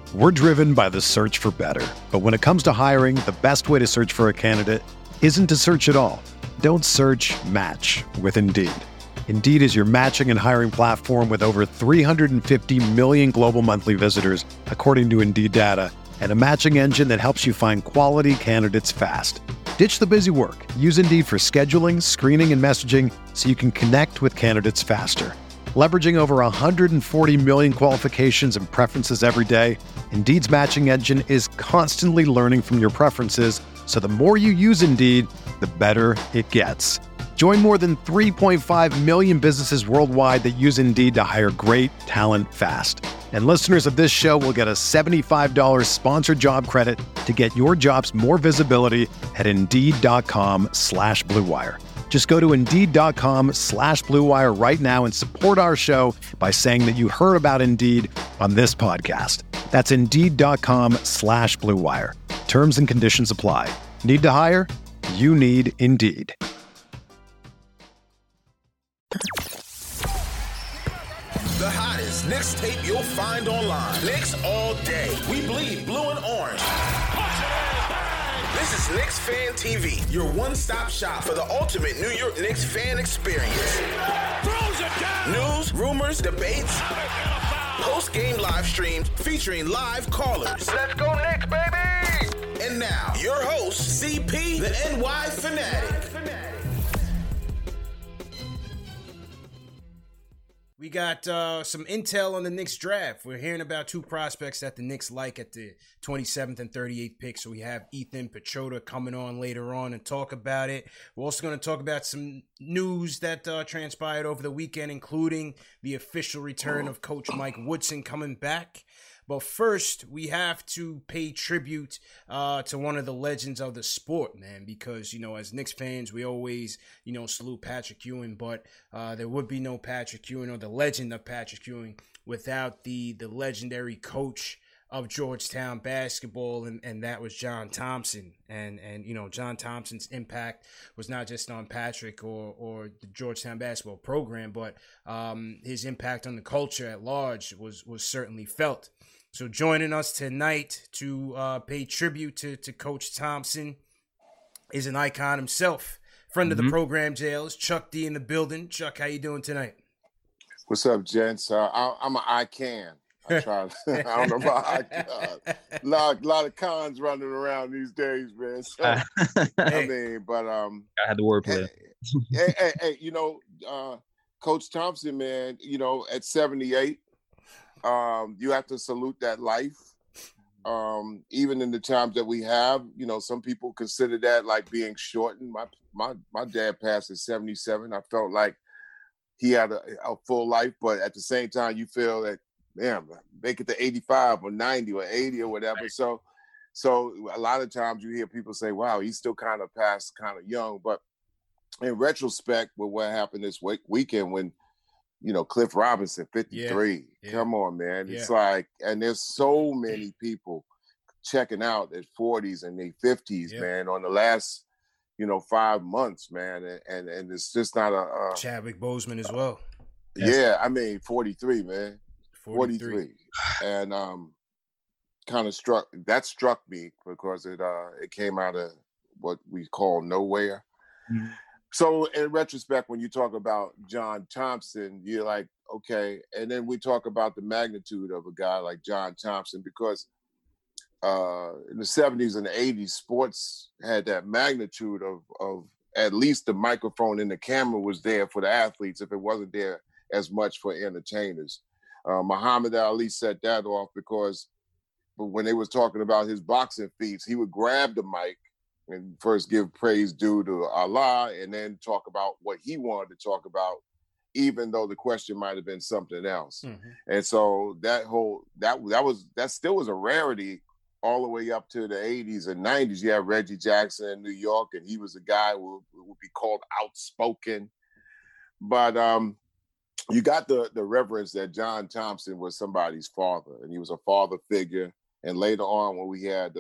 We're driven by the search for better. But when it comes to hiring, the best way to search for a candidate isn't to search at all. Don't search, match with Indeed. Indeed is your matching and hiring platform with over 350 million global monthly visitors, according to Indeed data, and a matching engine that helps you find quality candidates fast. Ditch the busy work. Use Indeed for scheduling, screening, and messaging so you can connect with candidates faster. Leveraging over 140 million qualifications and preferences every day, Indeed's matching engine is constantly learning from your preferences, so the more you use Indeed, the better it gets. Join more than 3.5 million businesses worldwide that use Indeed to hire great talent fast. And listeners of this show will get a $75 sponsored job credit to get your jobs more visibility at Indeed.com/Blue Wire. Just go to Indeed.com/Blue Wire right now and support our show by saying that you heard about Indeed on this podcast. That's Indeed.com/Blue Wire. Terms and conditions apply. Need to hire? You need Indeed. The hottest Knicks tape you'll find online. Knicks all day. We bleed blue and orange. This is Knicks Fan TV, your one-stop shop for the ultimate New York Knicks fan experience. News, rumors, debates, post-game live streams featuring live callers. Let's go Knicks, baby! And now, your host, CP, the NY Fanatic. We got some intel on the Knicks draft. We're hearing about two prospects that the Knicks like at the 27th and 38th pick. So we have Ethan Pichota coming on later on and talk about it. We're also going to talk about some news that transpired over the weekend, including the official return of Coach Mike Woodson coming back. But first, we have to pay tribute to one of the legends of the sport, man, because, you know, as Knicks fans, we always, you know, salute Patrick Ewing, but there would be no Patrick Ewing or the legend of Patrick Ewing without the legendary coach of Georgetown basketball, and that was John Thompson. And you know, John Thompson's impact was not just on Patrick or the Georgetown basketball program, but his impact on the culture at large was certainly felt. So joining us tonight to pay tribute to Coach Thompson is an icon himself, friend of the program, JL, Chuck D in the building. Chuck, how you doing tonight? What's up, gents? I'm an icon. I try. I don't know about icon. A lot of cons running around these days, man. So, I mean, but I had the wordplay. Hey, you know, Coach Thompson, man. You know, at 78. You have to salute that life. Even in the times that we have, you know, some people consider that like being shortened. My dad passed at 77. I felt like he had a full life, but at the same time, you feel that, damn, make it to 85 or 90 or 80 or whatever. Right. So a lot of times you hear people say, wow, he's still kind of passed kind of young. But in retrospect, with what happened this weekend when, you know, Cliff Robinson, 53. Yeah. Come on, man. Yeah. It's like, and there's so many people checking out at 40s and their 50s, man, on the last, you know, 5 months, man. And it's just not a Chadwick Boseman as well. Yeah, I mean, 43, man. 43. And kind of struck me because it came out of what we call nowhere. Mm-hmm. So in retrospect, when you talk about John Thompson, you're like, okay. And then we talk about the magnitude of a guy like John Thompson, because in the 70s and the 80s, sports had that magnitude of at least the microphone and the camera was there for the athletes if it wasn't there as much for entertainers. Muhammad Ali set that off because when they was talking about his boxing feats, he would grab the mic and first give praise due to Allah, and then talk about what he wanted to talk about, even though the question might have been something else. Mm-hmm. And so that still was a rarity all the way up to the 80s and 90s. You have Reggie Jackson in New York, and he was a guy who would be called outspoken. But you got the reverence that John Thompson was somebody's father, and he was a father figure. And later on, when we had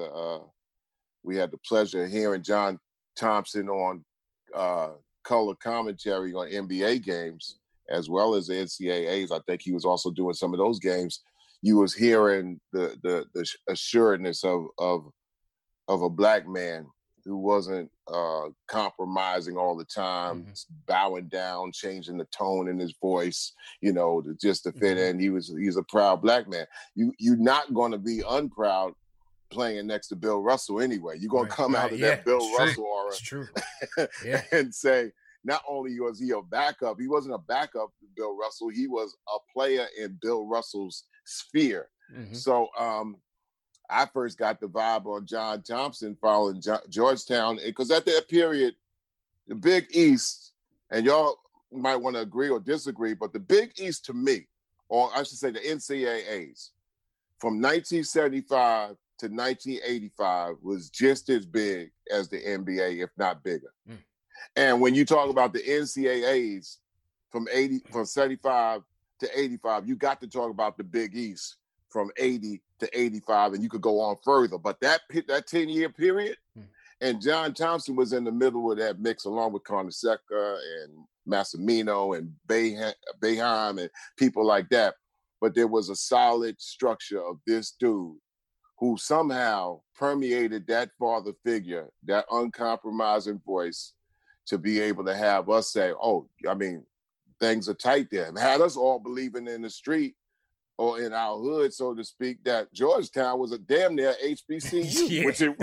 the pleasure of hearing John Thompson on color commentary on NBA games, as well as the NCAAs. I think he was also doing some of those games. you was hearing the assuredness of a black man who wasn't compromising all the time, bowing down, changing the tone in his voice, just to fit in. He's a proud black man. You're not going to be unproud playing next to Bill Russell anyway. You're going to come out of that Bill Russell aura and say, not only was he a backup, he wasn't a backup to Bill Russell, he was a player in Bill Russell's sphere. So I first got the vibe on John Thompson following Georgetown, because at that period, the Big East, and y'all might want to agree or disagree, but the Big East to me, or I should say the NCAAs, from 1975 to 1985 was just as big as the NBA, if not bigger. And when you talk about the NCAAs from 75 to 85, you got to talk about the Big East from 80 to 85, and you could go on further. But that 10-year period, and John Thompson was in the middle of that mix, along with Carnesecca and Massimino and Boeheim and people like that. But there was a solid structure of this dude who somehow permeated that father figure, that uncompromising voice, to be able to have us say, oh, I mean, things are tight there. And had us all believing in the street or in our hood, so to speak, that Georgetown was a damn near HBCU, which it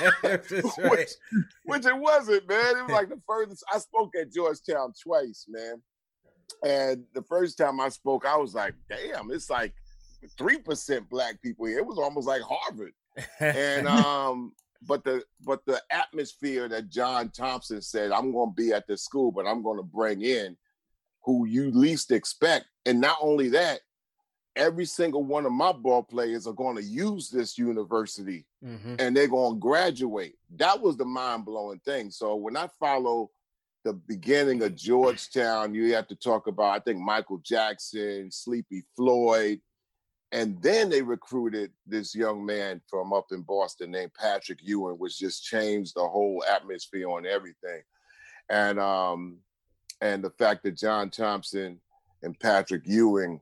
wasn't, man. It was like the furthest. I spoke at Georgetown twice, man. And the first time I spoke, I was like, damn, it's like 3% black people here. It was almost like Harvard. And but the atmosphere that John Thompson said, I'm going to be at this school, but I'm going to bring in who you least expect. And not only that, every single one of my ball players are going to use this university and they're going to graduate. That was the mind-blowing thing. So when I follow the beginning of Georgetown, you have to talk about, I think, Michael Jackson, Sleepy Floyd, and then they recruited this young man from up in Boston named Patrick Ewing, which just changed the whole atmosphere on everything. And the fact that John Thompson and Patrick Ewing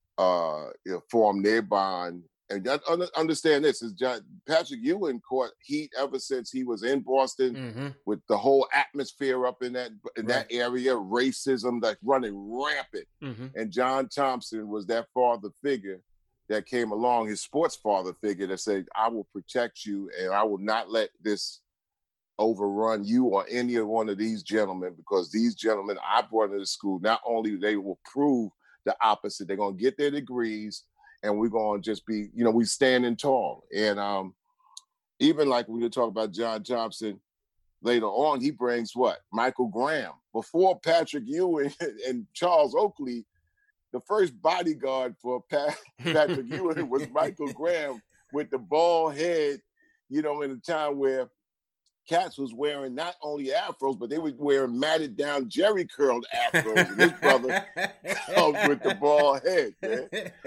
formed their bond. And understand this, Patrick Ewing caught heat ever since he was in Boston with the whole atmosphere up in that area, racism that's running rampant. And John Thompson was that father figure that came along, his sports father figure, that said, I will protect you and I will not let this overrun you or any of one of these gentlemen, because these gentlemen I brought into the school, not only they will prove the opposite, they're going to get their degrees, and we're going to just be, we standing tall. And even like when you talk about John Thompson, later on, he brings what? Michael Graham. Before Patrick Ewing and Charles Oakley, the first bodyguard for Patrick Ewing was Michael Graham with the bald head, in a time where cats was wearing not only afros, but they were wearing matted down, jerry curled afros. And his brother with the bald head, man.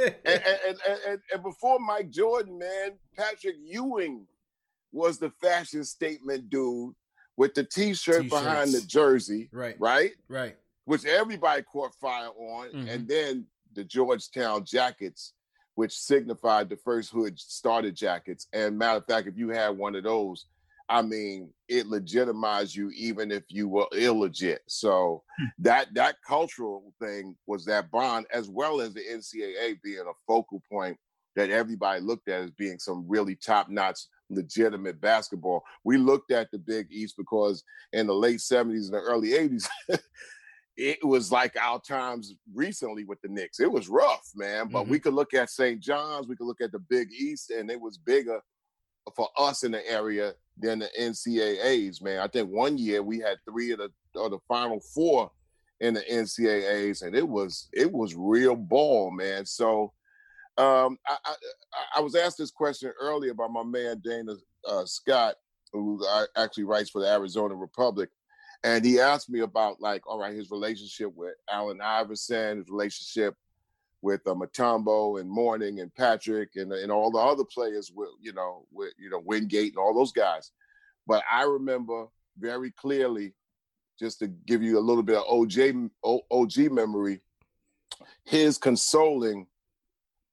And before Mike Jordan, man, Patrick Ewing was the fashion statement dude with the T-shirt behind the jersey, right? Which everybody caught fire on. And then the Georgetown jackets, which signified the first hood starter jackets. And matter of fact, if you had one of those, I mean, it legitimized you even if you were illegit. So that cultural thing was that bond, as well as the NCAA being a focal point that everybody looked at as being some really top-notch, legitimate basketball. We looked at the Big East because in the late 70s and the early 80s, it was like our times recently with the Knicks. It was rough, man. But we could look at St. John's, we could look at the Big East, and it was bigger for us in the area than the NCAAs, man. I think one year we had 3 of the final 4 in the NCAAs, and it was real ball, man. So I was asked this question earlier by my man Dana Scott, who actually writes for the Arizona Republic. And he asked me about, his relationship with Allen Iverson, his relationship with Mutombo and Mourning and Patrick and all the other players with Wingate and all those guys. But I remember very clearly, just to give you a little bit of OG memory, his consoling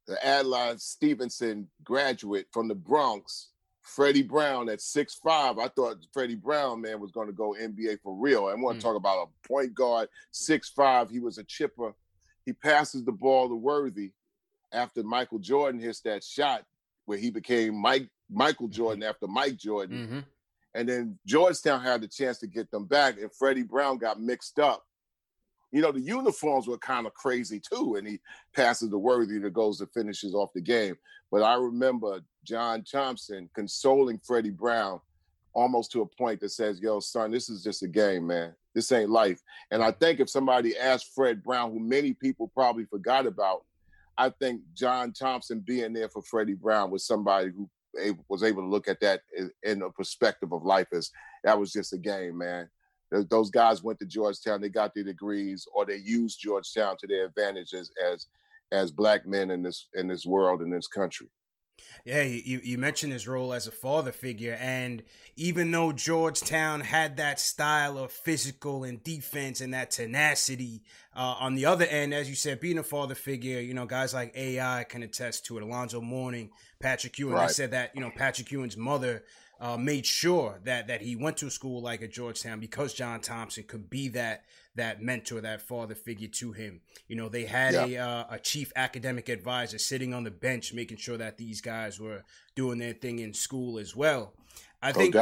the Adlai Stevenson graduate from the Bronx, Freddie Brown at 6'5". I thought Freddie Brown, man, was going to go NBA for real. I want to talk about a point guard, 6'5". He was a chipper. He passes the ball to Worthy after Michael Jordan hits that shot where he became Michael Jordan after Mike Jordan. Mm-hmm. And then Georgetown had the chance to get them back, and Freddie Brown got mixed up. You know, the uniforms were kind of crazy too, and he passes to Worthy that goes and finishes off the game. But I remember John Thompson consoling Freddie Brown almost to a point that says, yo, son, this is just a game, man. This ain't life. And I think if somebody asked Fred Brown, who many people probably forgot about, I think John Thompson being there for Freddie Brown was somebody who was able to look at that in a perspective of life as that was just a game, man. Those guys went to Georgetown, they got their degrees, or they used Georgetown to their advantages as black men in this world, in this country. Yeah, you mentioned his role as a father figure, and even though Georgetown had that style of physical and defense and that tenacity, on the other end, as you said, being a father figure, you know, guys like AI can attest to it. Alonzo Mourning, Patrick Ewing, right. They said that, you know, Patrick Ewing's mother made sure that he went to a school like at Georgetown because John Thompson could be that mentor, that father figure to him. You know, they had a chief academic advisor sitting on the bench, making sure that these guys were doing their thing in school as well. I think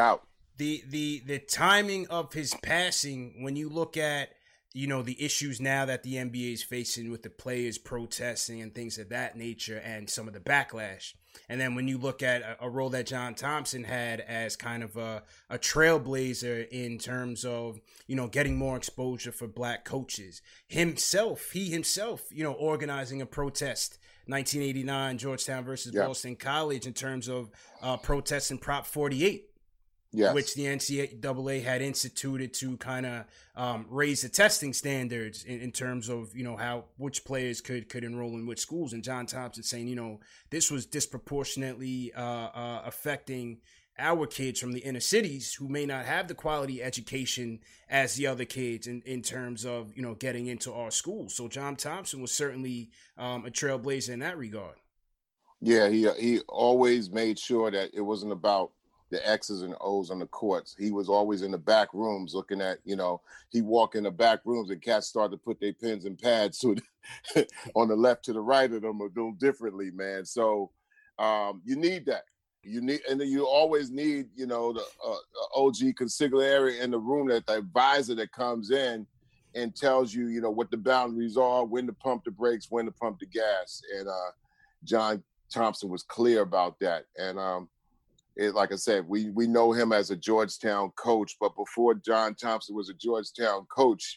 the timing of his passing, when you look at, you know, the issues now that the NBA is facing with the players protesting and things of that nature and some of the backlash. And then when you look at a role that John Thompson had as kind of a trailblazer in terms of, you know, getting more exposure for black coaches, he himself, you know, organizing a protest, 1989 Georgetown versus Boston College, in terms of protesting Prop 48. Yes. Which the NCAA had instituted to kind of raise the testing standards in terms of, you know, which players could enroll in which schools. And John Thompson saying, you know, this was disproportionately affecting our kids from the inner cities who may not have the quality education as the other kids in terms of, you know, getting into our schools. So John Thompson was certainly a trailblazer in that regard. Yeah, he always made sure that it wasn't about the X's and O's on the courts. He was always in the back rooms looking at, you know, he walk in the back rooms and cats start to put their pens and pads to on the left to the right of them or do differently, man. So you need that. And then you always need, you know, the OG consigliere in the room, that the advisor that comes in and tells you, you know, what the boundaries are, when to pump the brakes, when to pump the gas. And John Thompson was clear about that. And like I said, we know him as a Georgetown coach, but before John Thompson was a Georgetown coach,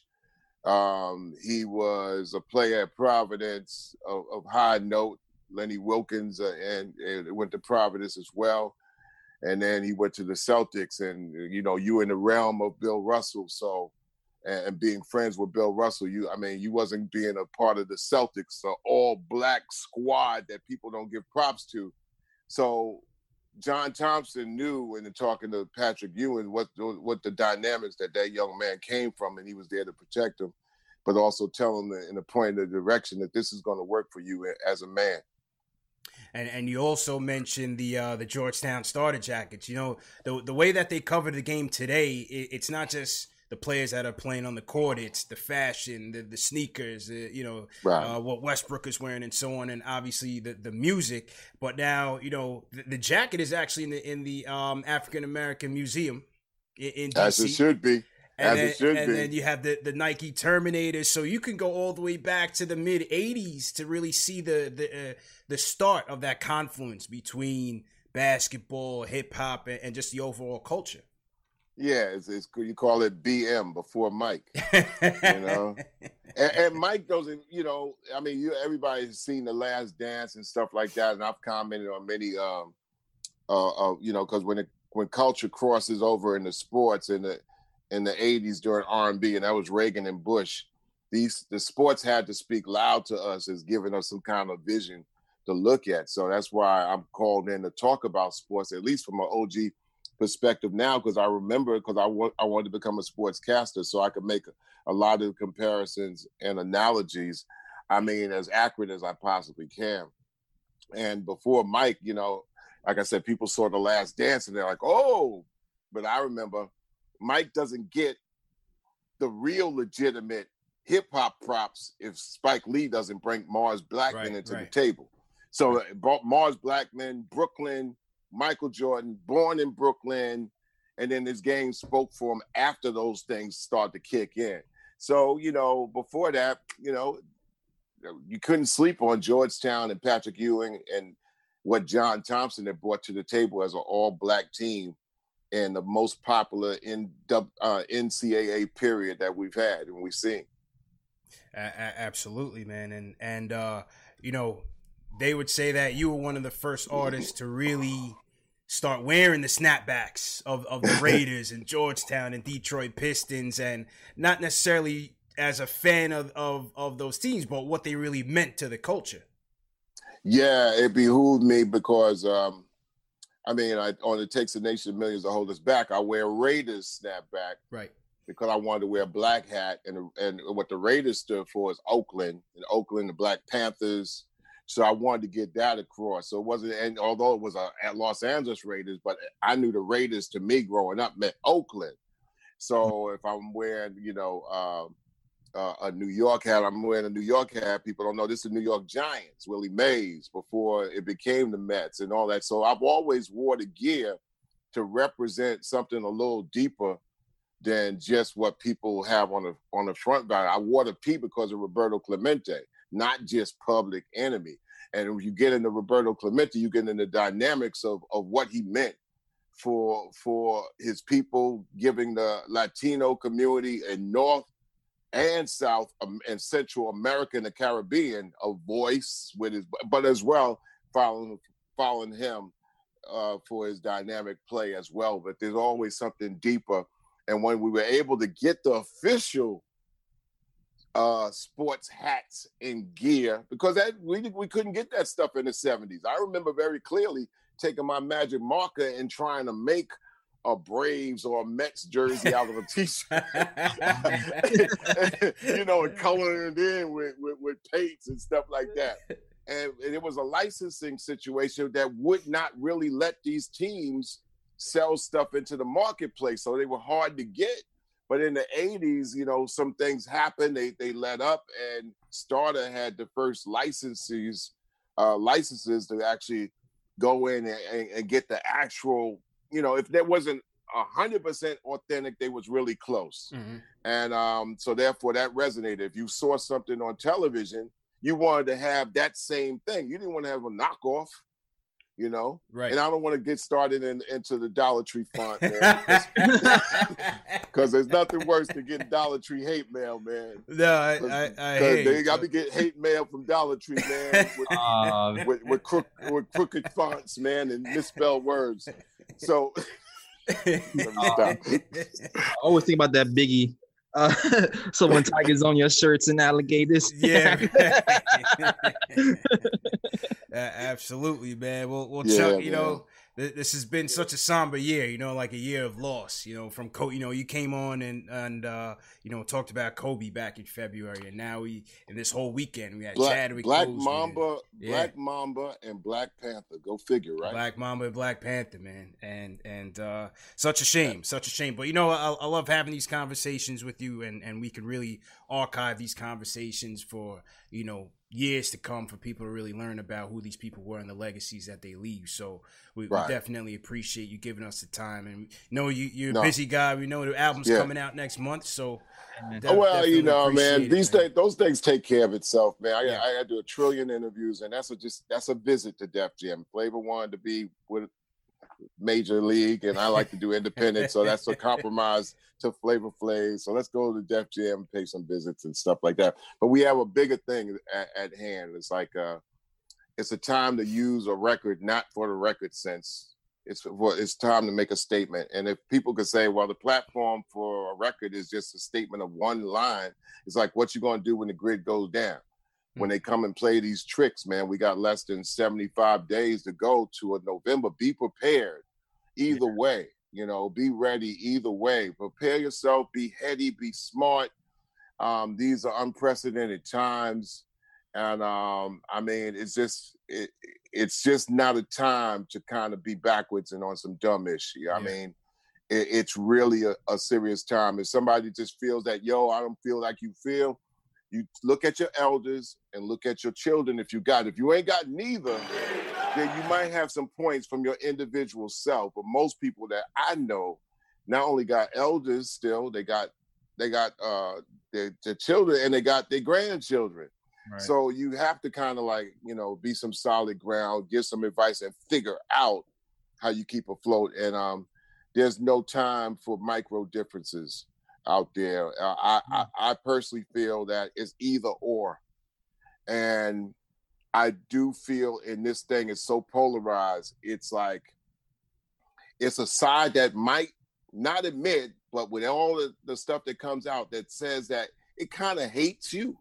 he was a player at Providence of high note. Lenny Wilkins and went to Providence as well. And then he went to the Celtics, and, you know, you in the realm of Bill Russell. So, and being friends with Bill Russell, you wasn't being a part of the Celtics, the all black squad that people don't give props to. So John Thompson knew, when talking to Patrick Ewing, what the dynamics that young man came from, and he was there to protect him, but also tell him in a point of direction that this is going to work for you as a man. And you also mentioned the Georgetown starter jackets. You know, the way that they cover the game today, it's not just the players that are playing on the court, it's the fashion, the sneakers, you know, right. What Westbrook is wearing and so on, and obviously the music. But now, you know, the jacket is actually in the African American Museum in DC. As it should be. And then you have the Nike Terminators, so you can go all the way back to the mid '80s to really see the start of that confluence between basketball, hip hop, and just the overall culture. Yeah, it's you call it BM before Mike, you know, and Mike doesn't, you know, I mean, everybody's seen The Last Dance and stuff like that, and I've commented on many, you know, because when culture crosses over into sports in the 80s during R&B, and that was Reagan and Bush, the sports had to speak loud to us as giving us some kind of vision to look at. So that's why I'm called in to talk about sports, at least from an OG perspective now, because I remember, because I wanted to become a sportscaster so I could make a lot of comparisons and analogies, I mean, as accurate as I possibly can. And before Mike, like I said, people saw The Last Dance and they're like, oh, but I remember Mike doesn't get the real legitimate hip hop props if Spike Lee doesn't bring Mars Blackman into the table. So Mars Blackman, Brooklyn, Michael Jordan, born in Brooklyn, and then his game spoke for him after those things start to kick in. So, before that, you couldn't sleep on Georgetown and Patrick Ewing and what John Thompson had brought to the table as an all-black team and the most popular NCAA period that we've had and we've seen. Absolutely, man. And they would say that you were one of the first artists to really start wearing the snapbacks of the Raiders and Georgetown and Detroit Pistons, and not necessarily as a fan of those teams, but what they really meant to the culture. Yeah, it behooved me because, on It Takes a Nation of Millions to Hold Us Back, I wear Raiders snapback. Right. Because I wanted to wear a black hat, and what the Raiders stood for is Oakland, the Black Panthers. So I wanted to get that across. So it wasn't, and although it was at Los Angeles Raiders, but I knew the Raiders to me growing up meant Oakland. So if I'm wearing, a New York hat, I'm wearing a New York hat. People don't know this is New York Giants, Willie Mays, before it became the Mets and all that. So I've always wore the gear to represent something a little deeper than just what people have on the front line. I wore the P because of Roberto Clemente, not just Public Enemy. And when you get into Roberto Clemente, you get into the dynamics of what he meant for his people, giving the Latino community in North and South and Central America and the Caribbean a voice but as well following him for his dynamic play as well. But there's always something deeper. And when we were able to get the official sports hats and gear, because we couldn't get that stuff in the 70s. I remember very clearly taking my magic marker and trying to make a Braves or a Mets jersey out of a t-shirt, and coloring it in with paints and stuff like that. And it was a licensing situation that would not really let these teams sell stuff into the marketplace. So they were hard to get. But in the 80s, some things happened. They let up, and Starter had the first licenses to actually go in and get the actual, if there wasn't 100% authentic, they was really close. Mm-hmm. And so therefore that resonated. If you saw something on television, you wanted to have that same thing. You didn't want to have a knockoff. Right. And I don't want to get started into the Dollar Tree font, man, because there's nothing worse than getting Dollar Tree hate mail, man. No, I hate it. I'll be getting hate mail from Dollar Tree, man, with crooked fonts, man, and misspelled words. So I always think about that Biggie. So when tigers on your shirts and alligators. Yeah. Absolutely, man. Well, Chuck, this has been such a somber year, like a year of loss, from you came on and talked about Kobe back in February, and now in this whole weekend we had Chadwick Black Boseman. Mamba, Black Mamba and Black Panther. Go figure, right? Black Mamba and Black Panther, man. And such a shame. But I love having these conversations with you, and we can really archive these conversations for, years to come, for people to really learn about who these people were and the legacies that they leave. So we definitely appreciate you giving us the time. And you're a busy guy. We know the album's coming out next month. So man, those things take care of itself, man. I do 1 trillion interviews, and that's a visit to Def Jam. Flavor wanted to be with Major League, and I like to do independent, so that's a compromise to Flavor Flav. So let's go to Def Jam and pay some visits and stuff like that. But we have a bigger thing at hand. It's like it's a time to use a record not for the record sense. It's time to make a statement. And if people could say, well, the platform for a record is just a statement of one line, it's like, what you going to do when the grid goes down? When they come and play these tricks, man, we got less than 75 days to go to a November. Be prepared either way, be ready either way. Prepare yourself, be heady, be smart. These are unprecedented times. And I mean, it's just not a time to kind of be backwards and on some dumb issue. I mean, it's really a serious time. If somebody just feels that, yo, I don't feel like you feel, you look at your elders and look at your children if you got. If you ain't got neither, then you might have some points from your individual self. But most people that I know not only got elders still, they got their children and they got their grandchildren. Right. So you have to kind of like, you know, be some solid ground, give some advice and figure out how you keep afloat. And there's no time for micro differences out there. I personally feel that it's either or. And I do feel in this thing, it's so polarized. It's like, it's a side that might not admit, but with all the stuff that comes out that says that it kind of hates you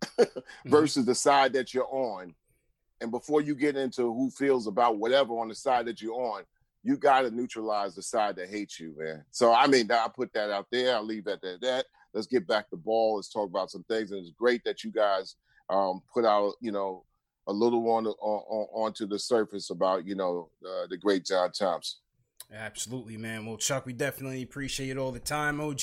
versus the side that you're on. And before you get into who feels about whatever on the side that you're on, you got to neutralize the side that hates you, man. So, I mean, I put that out there. I'll leave that at that. Let's get back to ball. Let's talk about some things. And it's great that you guys put out, you know, a little onto the surface about, you know, the great John Thompson. Absolutely, man. Well, Chuck, we definitely appreciate it all the time, OG.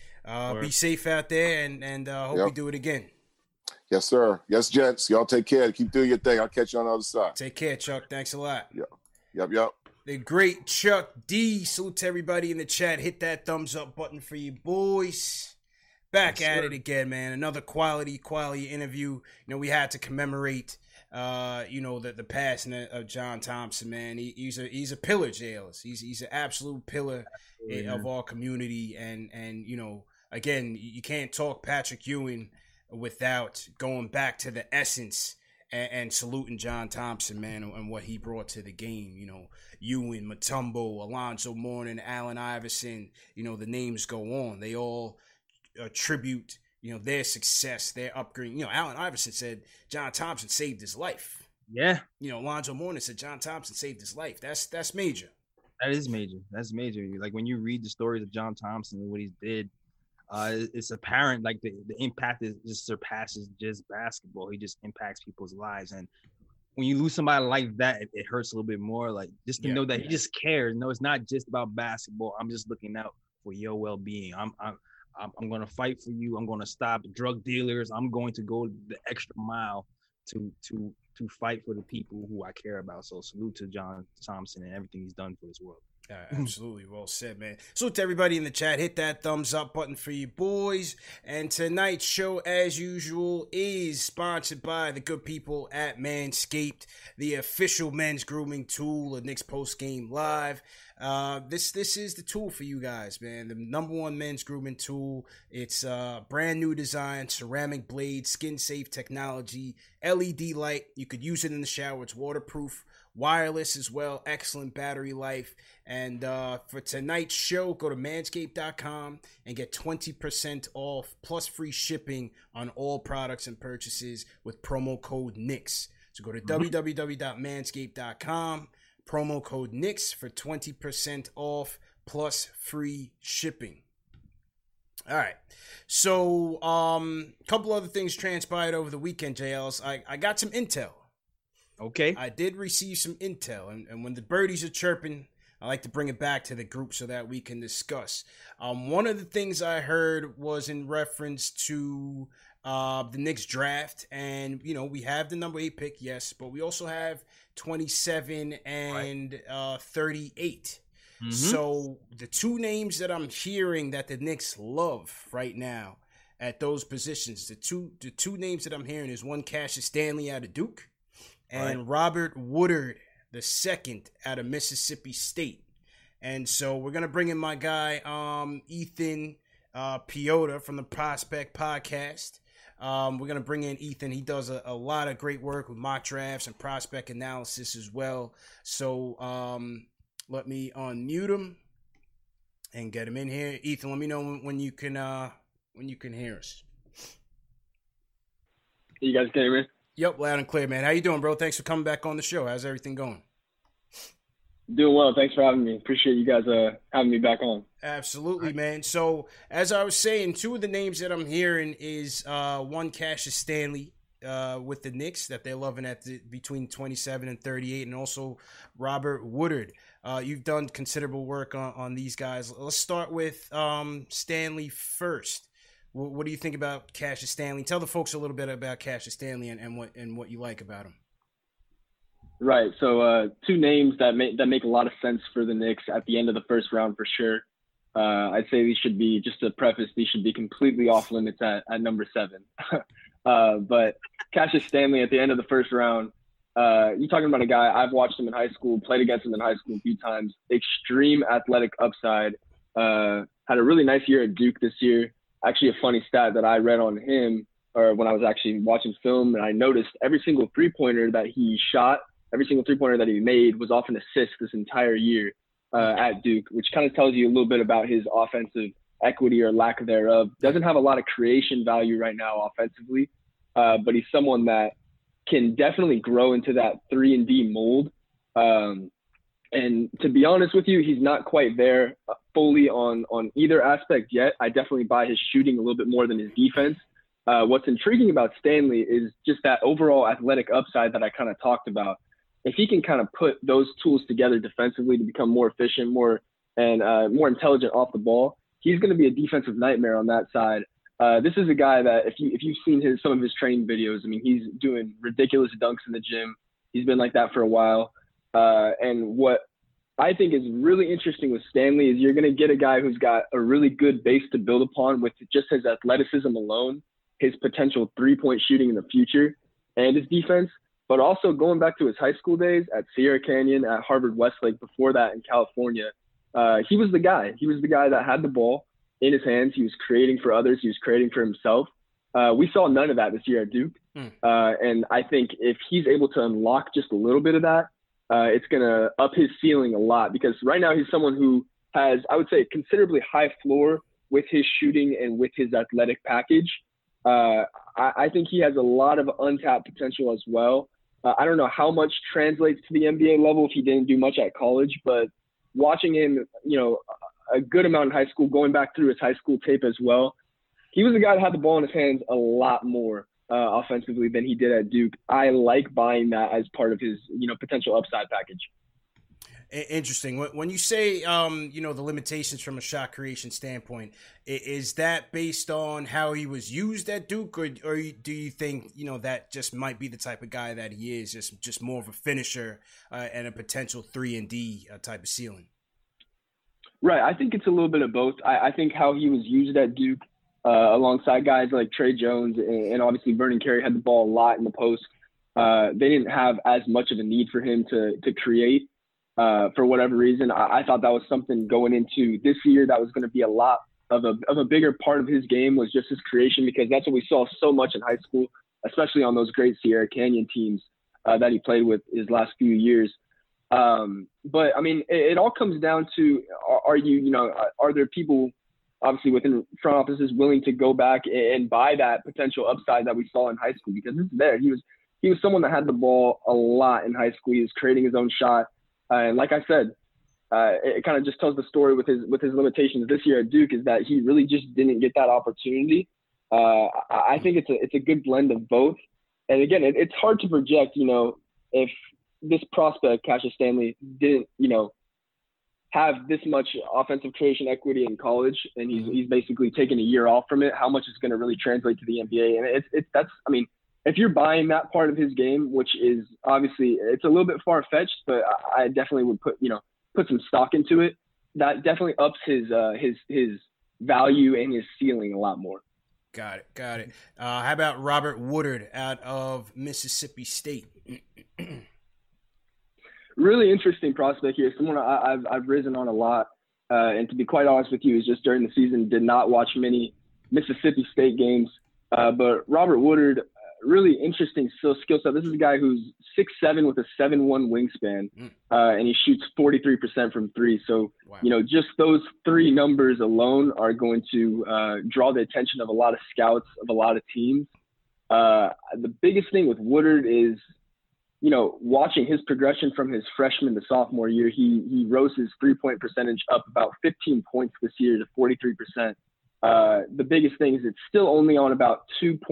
Be safe out there, and hope we do it again. Yes, sir. Yes, gents. Y'all take care. Keep doing your thing. I'll catch you on the other side. Take care, Chuck. Thanks a lot. Yep. The great Chuck D. Salute to everybody in the chat. Hit that thumbs up button for you boys. Back at it again, man. Another quality interview. You know, we had to commemorate you know, the passing of John Thompson, man. He's a pillar, JLS. He's an absolute pillar of our community, and you know, again, you can't talk Patrick Ewing without going back to the essence and saluting John Thompson, man, and what he brought to the game. You know, Ewing, Mutombo, Alonzo Mourning, Allen Iverson. You know, the names go on. They all attribute, you know, their success, their upgrade. You know, Allen Iverson said John Thompson saved his life. Yeah. You know, Alonzo Mourning said John Thompson saved his life. That's major. That is major. That's major. Like when you read the stories of John Thompson and what he did, it's apparent like the impact just surpasses just basketball. He just impacts people's lives. And when you lose somebody like that, it hurts a little bit more. Like just to know that he just cares. No, it's not just about basketball. I'm just looking out for your well-being. I'm going to fight for you. I'm going to stop drug dealers. I'm going to go the extra mile to fight for the people who I care about. So salute to John Thompson and everything he's done for this world. Absolutely. Well said, man. Salute to everybody in the chat. Hit that thumbs up button for you boys. And tonight's show, as usual, is sponsored by the good people at Manscaped, the official men's grooming tool of Knicks Post Game Live. This is the tool for you guys, man. The number one men's grooming tool. It's brand new design, ceramic blade, skin safe technology, LED light. You could use it in the shower. It's waterproof, wireless as well, excellent battery life. And for tonight's show, go to manscaped.com and get 20% off plus free shipping on all products and purchases with promo code Knicks. So go to www.manscaped.com. Promo code Knicks for 20% off plus free shipping. All right. So, a couple other things transpired over the weekend, JLs. I got some intel. Okay. I did receive some intel. And when the birdies are chirping, I like to bring it back to the group so that we can discuss. One of the things I heard was in reference to the Knicks draft. And, you know, we have the number 8 pick, yes, but we also have 27 and 38. Mm-hmm. So the two names that I'm hearing that the Knicks love right now at those positions, the two names that I'm hearing is one Cassius Stanley out of Duke and Robert Woodard II out of Mississippi State. And so we're going to bring in my guy, Ethan Piota from the Prospect Podcast. We're going to bring in Ethan. He does a lot of great work with mock drafts and prospect analysis as well. So let me unmute him and get him in here. Ethan, let me know when you can hear us. You guys can hear me? Yep, loud and clear, man. How you doing, bro? Thanks for coming back on the show. How's everything going? Doing well. Thanks for having me. Appreciate you guys having me back on. Absolutely, man. So, as I was saying, two of the names that I'm hearing is one Cassius Stanley with the Knicks that they're loving between 27 and 38, and also Robert Woodard. You've done considerable work on these guys. Let's start with Stanley first. What do you think about Cassius Stanley? Tell the folks a little bit about Cassius Stanley and what you like about him. Right. So two names that make a lot of sense for the Knicks at the end of the first round for sure. I'd say these should be, just to preface, these should be completely off limits at number 7. But Cassius Stanley at the end of the first round, you're talking about a guy, I've watched him in high school, played against him in high school a few times, extreme athletic upside, had a really nice year at Duke this year. Actually, a funny stat that I read on him, or when I was actually watching film, and I noticed every single three-pointer that he shot, every single three-pointer that he made was off an assist this entire year at Duke, which kind of tells you a little bit about his offensive equity or lack thereof. Doesn't have a lot of creation value right now offensively, but he's someone that can definitely grow into that 3-and-D mold. And to be honest with you, he's not quite there fully on either aspect yet. I definitely buy his shooting a little bit more than his defense. What's intriguing about Stanley is just that overall athletic upside that I kind of talked about. If he can kind of put those tools together defensively to become more efficient, more intelligent off the ball, he's going to be a defensive nightmare on that side. This is a guy that if you've seen some of his training videos, I mean, he's doing ridiculous dunks in the gym. He's been like that for a while. And what I think is really interesting with Stanley is you're going to get a guy who's got a really good base to build upon with just his athleticism alone, his potential three-point shooting in the future, and his defense. But also going back to his high school days at Sierra Canyon, at Harvard Westlake, before that in California, he was the guy. He was the guy that had the ball in his hands. He was creating for others. He was creating for himself. We saw none of that this year at Duke. And I think if he's able to unlock just a little bit of that, it's going to up his ceiling a lot, because right now he's someone who has, I would say, considerably high floor with his shooting and with his athletic package. I think he has a lot of untapped potential as well. I don't know how much translates to the NBA level if he didn't do much at college, but watching him, a good amount in high school, going back through his high school tape as well, he was a guy that had the ball in his hands a lot more offensively than he did at Duke. I like buying that as part of his, potential upside package. Interesting. When you say, the limitations from a shot creation standpoint, is that based on how he was used at Duke, or do you think, that just might be the type of guy that he is, just more of a finisher and a potential 3-and-D type of ceiling? Right. I think it's a little bit of both. I think how he was used at Duke alongside guys like Trey Jones and obviously Vernon Carey had the ball a lot in the post. They didn't have as much of a need for him to create. For whatever reason, I thought that was something going into this year that was going to be a lot of a bigger part of his game, was just his creation, because that's what we saw so much in high school, especially on those great Sierra Canyon teams that he played with his last few years. But I mean, it all comes down to, are there people obviously within front offices willing to go back and buy that potential upside that we saw in high school? Because it's there. He was someone that had the ball a lot in high school. He was creating his own shot. And like I said, it kind of just tells the story with his limitations this year at Duke, is that he really just didn't get that opportunity. I think it's a good blend of both. And again, it's hard to project, if this prospect, Cassius Stanley, didn't, have this much offensive creation equity in college, and he's basically taken a year off from it, how much is going to really translate to the NBA. And if you're buying that part of his game, which is obviously, it's a little bit far-fetched, but I definitely would put some stock into it. That definitely ups his value and his ceiling a lot more. Got it. How about Robert Woodard out of Mississippi State? Really interesting prospect here. Someone I've risen on a lot. And to be quite honest with you, is just during the season did not watch many Mississippi State games. But Robert Woodard, really interesting skill set. This is a guy who's 6'7" with a 7'1" wingspan, and he shoots 43% from three. So, wow. Just those three numbers alone are going to draw the attention of a lot of scouts, of a lot of teams. The biggest thing with Woodard is, watching his progression from his freshman to sophomore year, he rose his 3-point percentage up about 15 points this year to 43%. the biggest thing is it's still only on about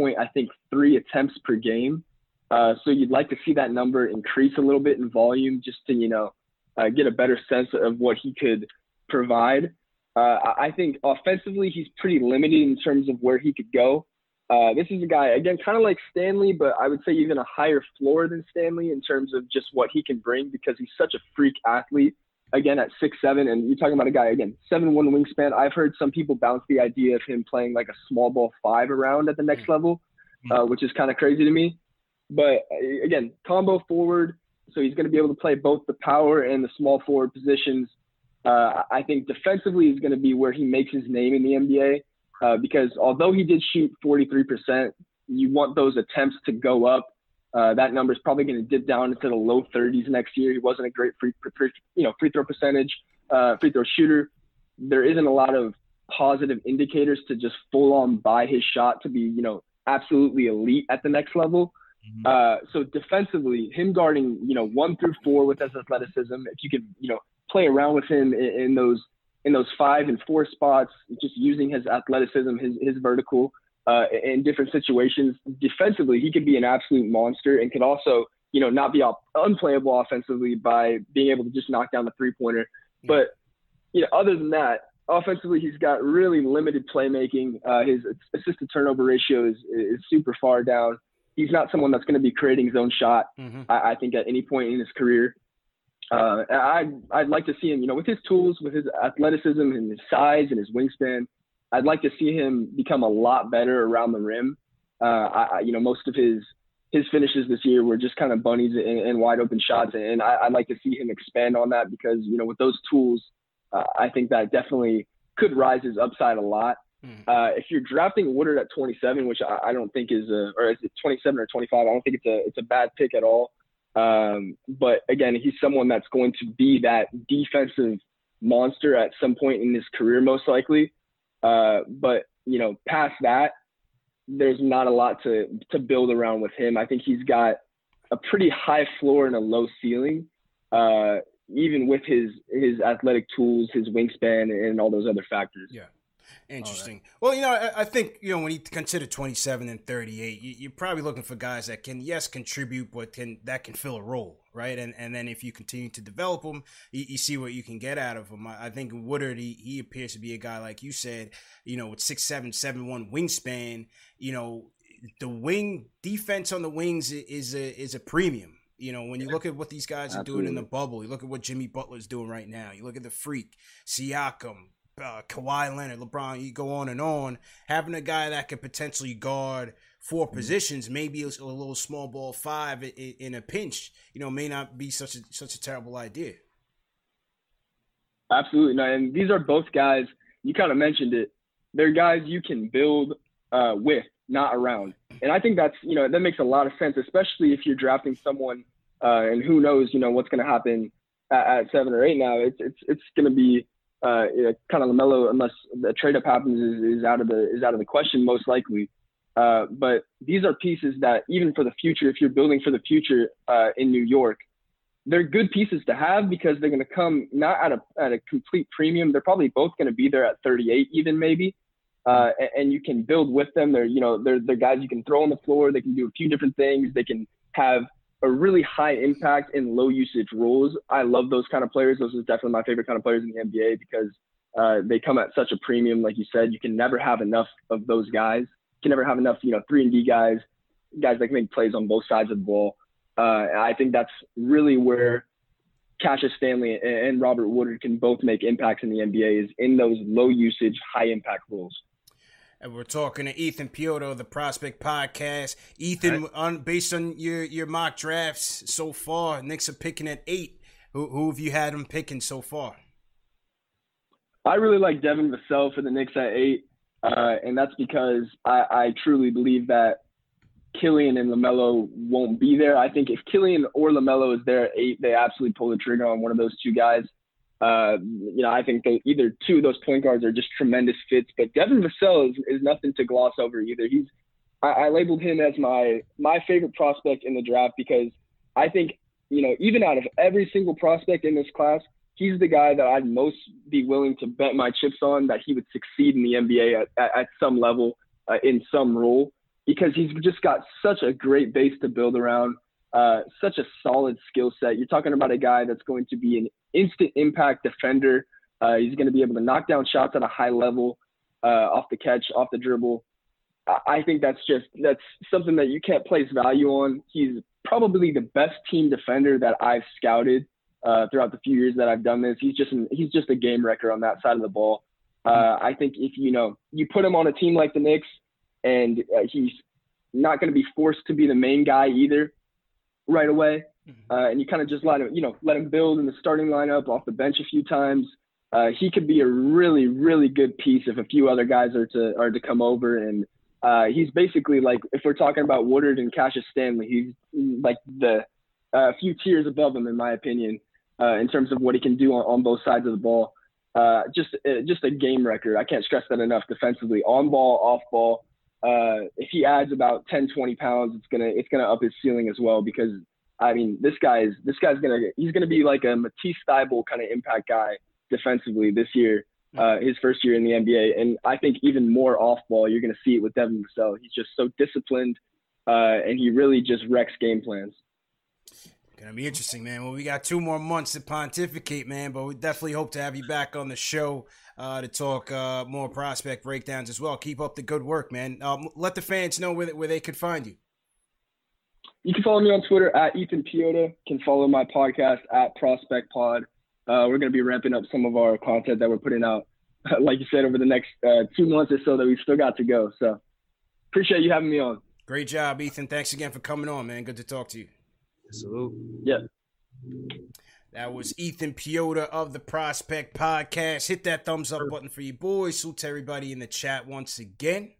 3 attempts per game. So you'd like to see that number increase a little bit in volume just to, get a better sense of what he could provide. I think offensively, he's pretty limited in terms of where he could go. This is a guy, again, kind of like Stanley, but I would say even a higher floor than Stanley in terms of just what he can bring because he's such a freak athlete. Again, at 6'7", and you're talking about a guy, again, 7'1" wingspan. I've heard some people bounce the idea of him playing like a small ball 5 around at the next level, which is kind of crazy to me. But again, combo forward, so he's going to be able to play both the power and the small forward positions. I think defensively is going to be where he makes his name in the NBA because although he did shoot 43%, you want those attempts to go up. That number is probably going to dip down into the low 30s next year. He wasn't a great free throw percentage, free throw shooter. There isn't a lot of positive indicators to just full on buy his shot to be, absolutely elite at the next level. So defensively, him guarding, 1 through 4 with his athleticism, if you could, play around with him in those 5 and 4 spots, just using his athleticism, his vertical, in different situations. Defensively, he could be an absolute monster and could also, not be unplayable offensively by being able to just knock down the 3-pointer. But, other than that, offensively, he's got really limited playmaking. His assist to turnover ratio is super far down. He's not someone that's going to be creating his own shot, I think, at any point in his career. I'd like to see him, with his tools, with his athleticism and his size and his wingspan, I'd like to see him become a lot better around the rim. Most of his finishes this year were just kind of bunnies and wide open shots. And I'd like to see him expand on that because, with those tools, I think that definitely could rise his upside a lot. If you're drafting Woodard at 27, which I don't think or is it 27 or 25? I don't think it's a bad pick at all. But again, he's someone that's going to be that defensive monster at some point in his career, most likely. But past that, there's not a lot to build around with him. I think he's got a pretty high floor and a low ceiling, even with his athletic tools, his wingspan, and all those other factors. Yeah. Interesting. Well, I think, when you consider 27 and 38, you're probably looking for guys that can, contribute, but that can fill a role, right? And then if you continue to develop them, you see what you can get out of them. I think Woodard, he appears to be a guy, like you said, with 6'7", 7'1" wingspan, the wing defense on the wings is a premium. When you look at what these guys are doing in the bubble, you look at what Jimmy Butler's doing right now, you look at the Freak, Siakam, Kawhi Leonard, LeBron, you go on. Having a guy that could potentially guard 4 positions, maybe a little small ball 5 in a pinch, may not be such a terrible idea. Absolutely. No, and these are both guys, you kind of mentioned it, they're guys you can build with, not around. And I think that's, that makes a lot of sense, especially if you're drafting someone and who knows, what's going to happen at 7 or 8 now. It's going to be kind of LaMelo, unless the trade up happens, is out of the question most likely. But these are pieces that even for the future, if you're building for the future in New York, they're good pieces to have because they're going to come not at a complete premium. They're probably both going to be there at 38, even maybe. And you can build with them. They're guys you can throw on the floor. They can do a few different things. They can have a really high impact in low usage roles. I love those kind of players. Those are definitely my favorite kind of players in the NBA because they come at such a premium. Like you said, you can never have enough of those guys. You can never have enough, 3-and-D guys that can make plays on both sides of the ball. I think that's really where Cassius Stanley and Robert Woodard can both make impacts in the NBA is in those low usage, high impact roles. And we're talking to Ethan Piotto, the Prospect Podcast. Ethan, based on your mock drafts so far, Knicks are picking at 8. Who have you had them picking so far? I really like Devin Vassell for the Knicks at 8, and that's because I truly believe that Killian and LaMelo won't be there. I think if Killian or LaMelo is there at 8, they absolutely pull the trigger on one of those two guys. I think either two of those point guards are just tremendous fits, but Devin Vassell is nothing to gloss over either. I labeled him as my favorite prospect in the draft because I think, even out of every single prospect in this class, he's the guy that I'd most be willing to bet my chips on that he would succeed in the NBA at some level, in some role, because he's just got such a great base to build around, such a solid skill set. You're talking about a guy that's going to be an instant impact defender. He's going to be able to knock down shots at a high level, off the catch, off the dribble. I think that's something that you can't place value on. He's probably the best team defender that I've scouted throughout the few years that I've done this. He's just a game wrecker on that side of the ball. I think if you put him on a team like the Knicks, and he's not going to be forced to be the main guy either right away, and you kind of just let him build in the starting lineup off the bench a few times. He could be a really, really good piece if a few other guys are to come over. And he's basically like, if we're talking about Woodard and Cassius Stanley, he's like the few tiers above him, in my opinion, in terms of what he can do on both sides of the ball. Just a game record. I can't stress that enough defensively, on ball, off ball. If he adds about 10, 20 pounds, it's gonna up his ceiling as well, because I mean, he's gonna be like a Matisse Thybulle kind of impact guy defensively this year, his first year in the NBA. And I think even more off ball, you're going to see it with Devin Vassell. He's just so disciplined, and he really just wrecks game plans. Gonna be interesting, man. Well, we got 2 more months to pontificate, man, but we definitely hope to have you back on the show to talk more prospect breakdowns as well. Keep up the good work, man. Let the fans know where they could find you. You can follow me on Twitter at Ethan Piota. Can follow my podcast at Prospect Pod. We're going to be ramping up some of our content that we're putting out, like you said, over the next 2 months or so that we've still got to go. So appreciate you having me on. Great job, Ethan. Thanks again for coming on, man. Good to talk to you. Salute. Yeah. That was Ethan Piota of the Prospect Podcast. Hit that thumbs up button for you boys. Salute to everybody in the chat once again.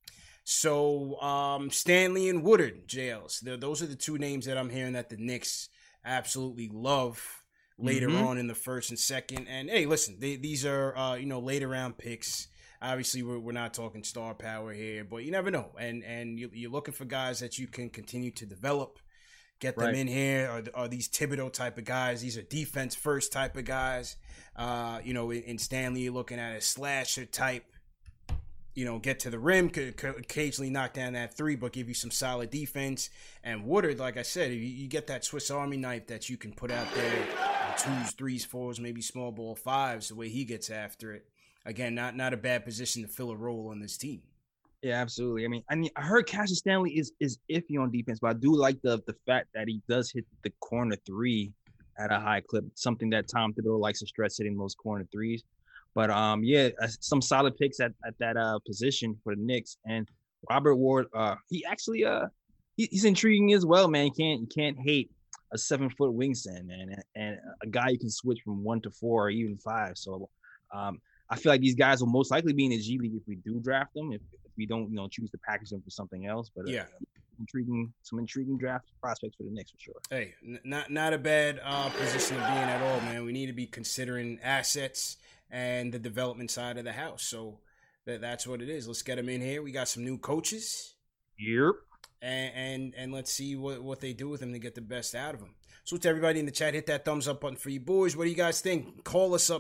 So Stanley and Woodard, JLs. Those are the 2 names that I'm hearing that the Knicks absolutely love later on in the first and second. And hey, listen, these are later round picks. Obviously, we're not talking star power here, but you never know. And you're looking for guys that you can continue to develop, get them in here. Are these Thibodeau type of guys? These are defense first type of guys. In Stanley, you're looking at a slasher type. Get to the rim, could occasionally knock down that 3, but give you some solid defense. And Woodard, like I said, you get that Swiss Army knife that you can put out there, 2s, 3s, 4s, maybe small ball 5s, the way he gets after it. Again, not a bad position to fill a role on this team. Yeah, absolutely. I mean, I heard Cassius Stanley is iffy on defense, but I do like the fact that he does hit the corner 3 at a high clip, something that Tom Thibodeau likes to stress, hitting those corner 3s. But some solid picks at that position for the Knicks. And Robert Ward, he actually he's intriguing as well, man. You can't hate a 7-foot wingspan, man, and a guy you can switch from 1 to 4 or even 5. So I feel like these guys will most likely be in the G League if we do draft them. If we don't, choose to package them for something else. But some intriguing draft prospects for the Knicks for sure. Hey, not a bad position to be in at all, man. We need to be considering assets and the development side of the house. So that's what it is. Let's get them in here. We got some new coaches. Yep. And let's see what they do with them to get the best out of them. So to everybody in the chat, hit that thumbs up button for you boys. What do you guys think? Call us up,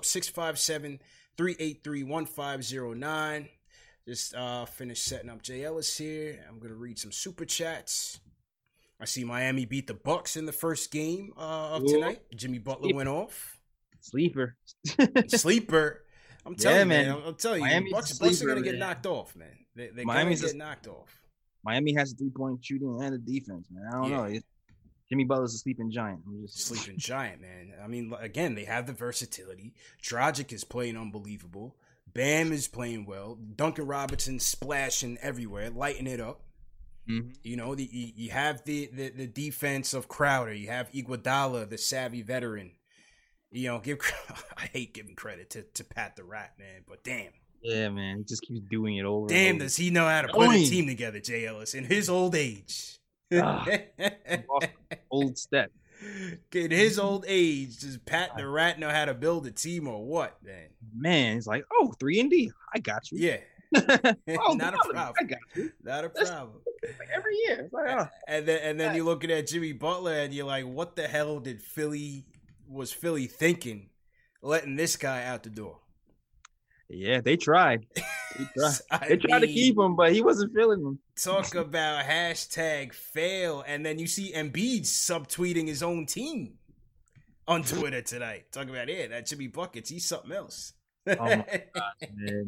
657-383-1509. Just finished setting up Jay Ellis here. I'm going to read some super chats. I see Miami beat the Bucks in the first game of tonight. Jimmy Butler went off. Sleeper. I'm telling you, man. I'm telling you, Bucks are going to get man. Knocked off, man. They're going to get knocked off. Miami has a 3-point shooting and a defense, man. I don't know. Jimmy Butler's a sleeping giant. Sleeping giant, man. I mean, again, they have the versatility. Dragic is playing unbelievable. Bam is playing well. Duncan Robinson splashing everywhere, lighting it up. Mm-hmm. You have the defense of Crowder. You have Iguodala, the savvy veteran. I hate giving credit to Pat the Rat, man, but damn. Yeah, man, he just keeps doing it over. Damn, does he know how to put a team together, Jay Ellis, in his old age? Old step. In his old age, does Pat the Rat know how to build a team or what, man? Man, it's like, 3-and-D. I got you. Yeah. Not a problem. I got you. Not a problem. Like every year. It's like, And then you're looking at Jimmy Butler and you're like, what the hell was Philly thinking letting this guy out the door. Yeah, they tried. They tried to keep him, but he wasn't feeling them. Talk about #fail, and then you see Embiid subtweeting his own team on Twitter tonight. Talk about that should be buckets. He's something else. Oh my gosh, man.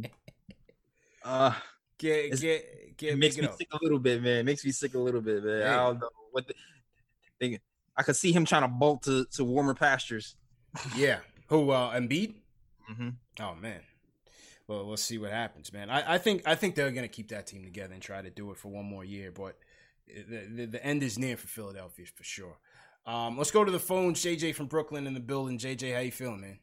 It makes me sick a little bit, man. It makes me sick a little bit, man. Hey. I don't know what thing. I could see him trying to bolt to warmer pastures. Yeah. Who? Embiid? Mm-hmm. Oh man. Well, we'll see what happens, man. I think they're gonna keep that team together and try to do it for one more year, but the end is near for Philadelphia for sure. Let's go to the phones. JJ from Brooklyn in the building. JJ, how you feeling, man?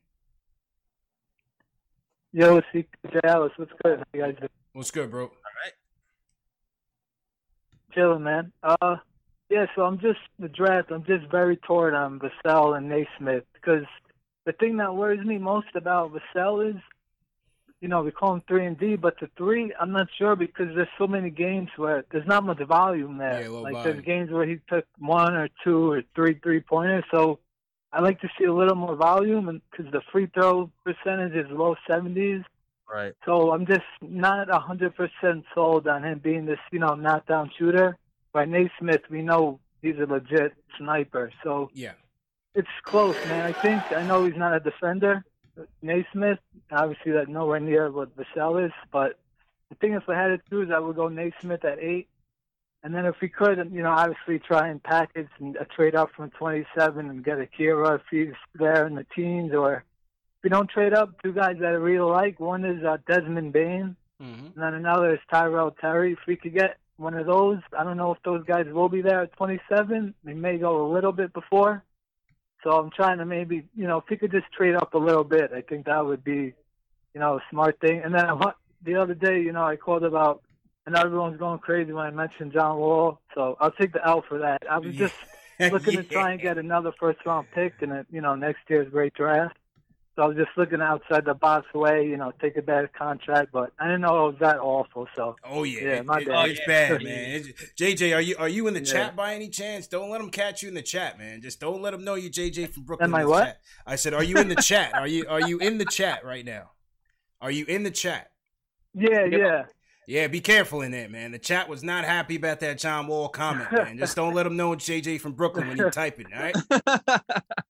Yo, it's CJ Alice. What's good? How you guys doing? What's good, bro? All right. Chilling, man. Yeah, so I'm just very torn on Vassell and Naismith, because the thing that worries me most about Vassell is, you know, we call him 3-and-D, but the 3, I'm not sure, because there's so many games where there's not much volume there. Yeah, like volume. There's games where he took 1 or 2 or 3 3-pointers, so I like to see a little more volume, and because the free throw percentage is low 70s. Right. So I'm just not 100% sold on him being this, you know, knockdown shooter. By Naismith, we know he's a legit sniper. So yeah, it's close, man. I know he's not a defender, Naismith. Obviously, that's nowhere near what Vassell is. But the thing, if I had to choose, I would go Naismith at 8. And then if we could, you know, obviously try and package and trade up from 27 and get Akira if he's there in the teens. Or if we don't trade up, 2 guys that I really like. One is Desmond Bane, and then another is Tyrell Terry. If we could get one of those, I don't know if those guys will be there at 27. They may go a little bit before. So I'm trying to maybe, you know, if we could just trade up a little bit, I think that would be, you know, a smart thing. And then the other day, you know, I called about, and everyone's going crazy when I mentioned John Wall. So I'll take the L for that. I was just looking to try and get another first-round pick in, you know, next year's great draft. So I was just looking outside the box way, you know, take a bad contract, but I didn't know it was that awful. So my bad. It's bad, man. JJ, are you in the chat by any chance? Don't let them catch you in the chat, man. Just don't let them know you're JJ from Brooklyn. Am I what? Chat. I said, are you in the chat? Are you in the chat right now? Are you in the chat? Yeah. Yeah, be careful in there, man. The chat was not happy about that John Wall comment, man. Just don't let them know it's JJ from Brooklyn when you type it, all right?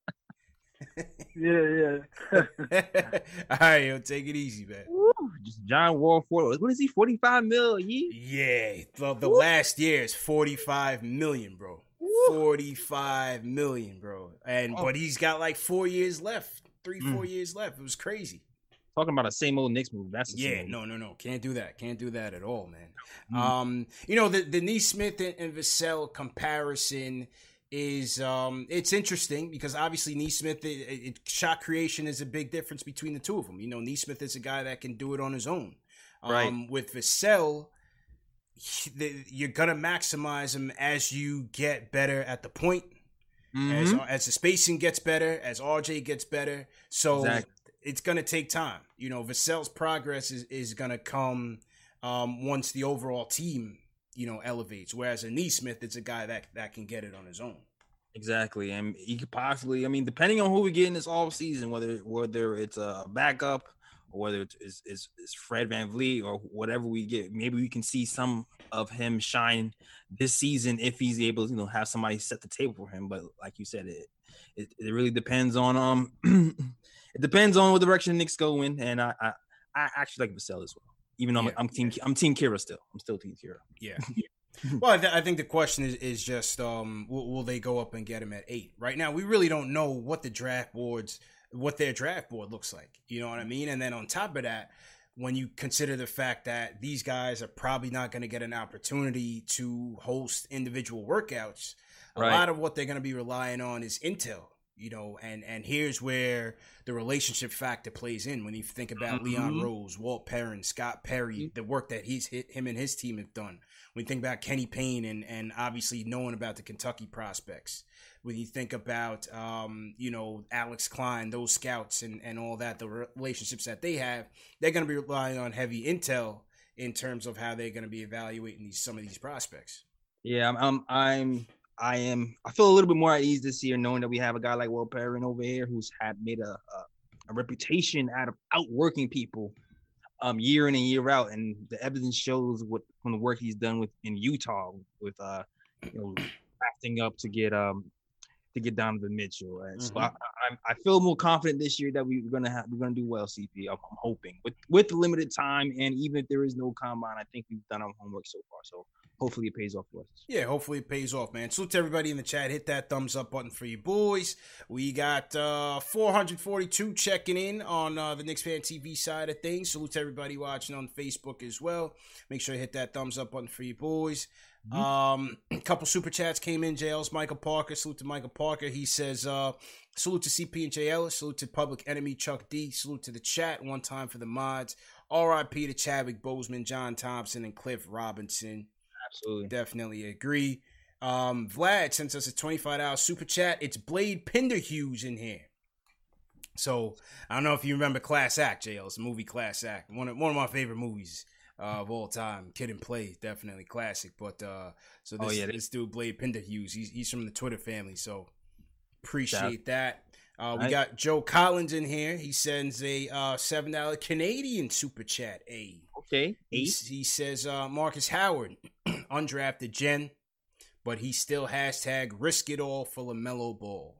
Yeah. All right, yo, take it easy, man. Woo, just John Wall, what is he, 45 mil a year? Yeah, the last year is 45 million, bro. 45 million, bro. But he's got like 4 years left, 4 years left. It was crazy. Talking about a same old Knicks move. That's no. Can't do that at all, man. You know, the Naismith and Vassell comparison is it's interesting because obviously Naismith, shot creation is a big difference between the two of them. You know, Naismith is a guy that can do it on his own. Right. With Vassell, you're gonna maximize him as you get better at the point, as the spacing gets better, as RJ gets better. So it's gonna take time. You know, Vassell's progress is gonna come once the overall team, you know, elevates. Whereas a Naismith, it's a guy that can get it on his own. Exactly, and he could possibly, I mean, depending on who we get in this off season, whether it's a backup or whether it's Fred VanVleet or whatever we get, maybe we can see some of him shine this season if he's able to, you know, have somebody set the table for him. But like you said, it really depends on it depends on what direction the Knicks go in, and I actually like Vassell as well. Even though I'm Team Kira still. I'm still Team Kira. Yeah. Well, I think the question is just will they go up and get him at 8? Right now, we really don't know what their draft board looks like. You know what I mean? And then on top of that, when you consider the fact that these guys are probably not going to get an opportunity to host individual workouts, a lot of what they're going to be relying on is intel. You know, and here's where the relationship factor plays in when you think about Leon Rose, Walt Perrin, Scott Perry, the work that him and his team have done. When you think about Kenny Payne and obviously knowing about the Kentucky prospects. When you think about, you know, Alex Klein, those scouts and all that, the relationships that they have, they're going to be relying on heavy intel in terms of how they're going to be evaluating some of these prospects. Yeah, I feel a little bit more at ease this year knowing that we have a guy like Will Perrin over here who's made a a reputation out of outworking people year in and year out, and the evidence shows from the work he's done in Utah with drafting up to get Donovan Mitchell. And so I feel more confident this year that we're gonna do well, CP. I'm hoping with limited time, and even if there is no combine, I think we've done our homework so far. So hopefully it pays off for us. Yeah, hopefully it pays off, man. Salute to everybody in the chat. Hit that thumbs up button for you boys. We got 442 checking in on the Knicks Fan TV side of things. Salute to everybody watching on Facebook as well. Make sure you hit that thumbs up button for you boys. A couple super chats came in. JL's Michael Parker. Salute to Michael Parker. He says, salute to CP and JL. Salute to Public Enemy Chuck D. Salute to the chat. One time for the mods. R.I.P. to Chadwick Boseman, John Thompson, and Cliff Robinson. Absolutely. Definitely agree. Vlad sends us a $25 super chat. It's Blade Pinderhughes in here. So I don't know if you remember Class Act, JL. It's a movie Class Act. One of my favorite movies of all time. Kid and Play, definitely classic. But this dude Blade Pinderhughes, he's from the Twitter family. So appreciate that. We got Joe Collins in here. He sends a $7 Canadian super chat. Okay. He says Marcus Howard, undrafted gen, but he still hashtag risk it all for LaMelo Ball.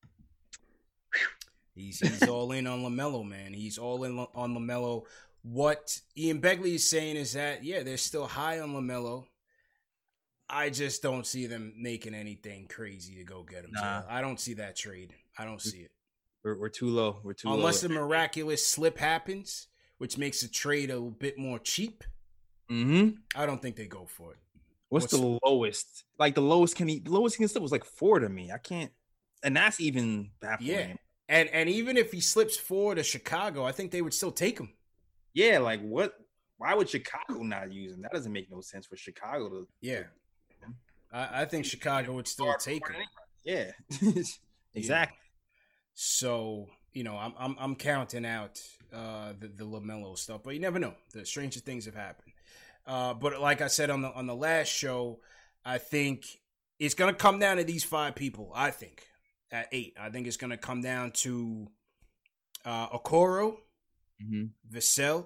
He's all in on LaMelo, man. He's all in on LaMelo. What Ian Begley is saying is that, yeah, they're still high on LaMelo. I just don't see them making anything crazy to go get him. Nah. I don't see that trade. I don't see it. We're too low. Unless a miraculous slip happens, which makes the trade a bit more cheap. I don't think they go for it. What's the lowest? Like the lowest he can slip was like 4 to me. I can't, and that's even baffling. Yeah, and even if he slips 4 to Chicago, I think they would still take him. Yeah, like what? Why would Chicago not use him? That doesn't make no sense for Chicago to. Yeah, I think Chicago would still take him. Yeah, exactly. So I'm counting out the LaMelo stuff, but you never know. The stranger things have happened. But like I said on the last show, I think it's gonna come down to these 5 people. I think at 8, I think it's gonna come down to Okoro, Vassell,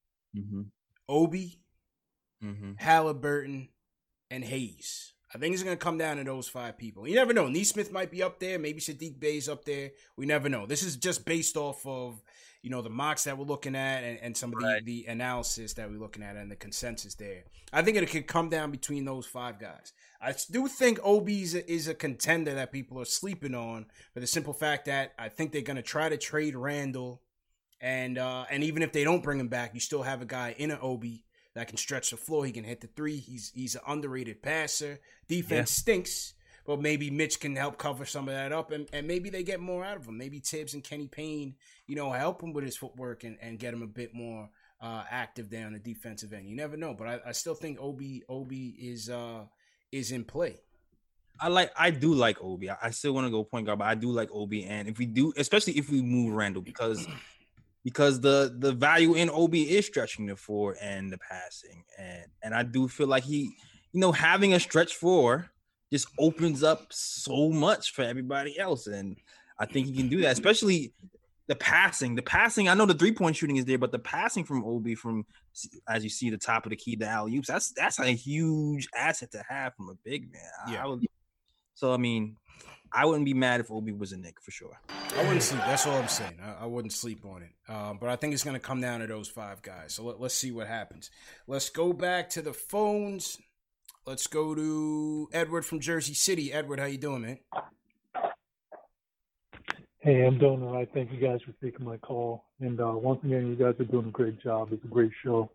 Obi, Halliburton, and Hayes. I think it's going to come down to those 5 people. You never know. Nesmith might be up there. Maybe Sadiq Bey's up there. We never know. This is just based off of, the mocks that we're looking at and some of the analysis that we're looking at and the consensus there. I think it could come down between those 5 guys. I do think Obi is a contender that people are sleeping on for the simple fact that I think they're going to try to trade Randall. And even if they don't bring him back, you still have a guy in an Obi that can stretch the floor. He can hit the 3. He's an underrated passer. Defense stinks, but maybe Mitch can help cover some of that up, and maybe they get more out of him. Maybe Tibbs and Kenny Payne, help him with his footwork and get him a bit more active there on the defensive end. You never know, but I still think Obi is in play. I do like Obi. I still want to go point guard, but I do like Obi, and if we do, especially if we move Randall, because the value in Obi is stretching the 4 and the passing. And I do feel like he, having a stretch 4 just opens up so much for everybody else. And I think he can do that, especially the passing. The passing, I know the 3-point shooting is there, but the passing from Obi from, as you see, the top of the key, the alley-oops, that's a huge asset to have from a big man. Yeah. I wouldn't be mad if Obi was a Knick for sure. I wouldn't sleep. That's all I'm saying. I wouldn't sleep on it. But I think it's going to come down to those 5 guys. So let's see what happens. Let's go back to the phones. Let's go to Edward from Jersey City. Edward, how you doing, man? Hey, I'm doing all right. Thank you guys for taking my call. And once again, you guys are doing a great job. It's a great show.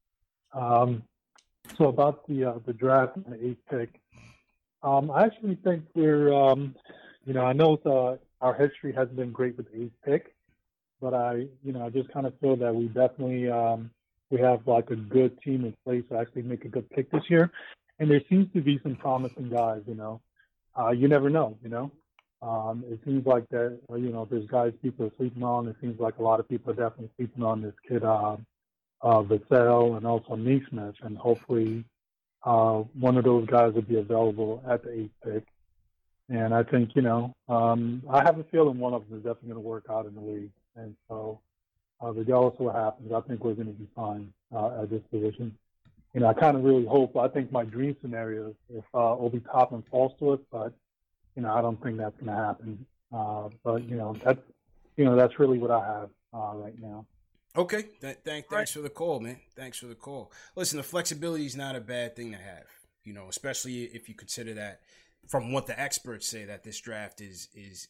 So about the draft and the 8th pick, I actually think we're, I know our history hasn't been great with the 8th pick, but I just kind of feel that we definitely we have like a good team in place to actually make a good pick this year. And there seems to be some promising guys, you never know, it seems like that, there's guys people are sleeping on. It seems like a lot of people are definitely sleeping on this kid, Vassell, and also Nesmith, and hopefully one of those guys will be available at the 8th pick. And I think, I have a feeling one of them is definitely going to work out in the league. And so, regardless of what happens, I think we're going to be fine at this position. I kind of really hope. I think my dream scenario is if Obi Toppin falls to us, but I don't think that's going to happen. But that's really what I have right now. Okay, thanks for the call, man. Thanks for the call. Listen, the flexibility is not a bad thing to have. Especially if you consider that, from what the experts say, that this draft is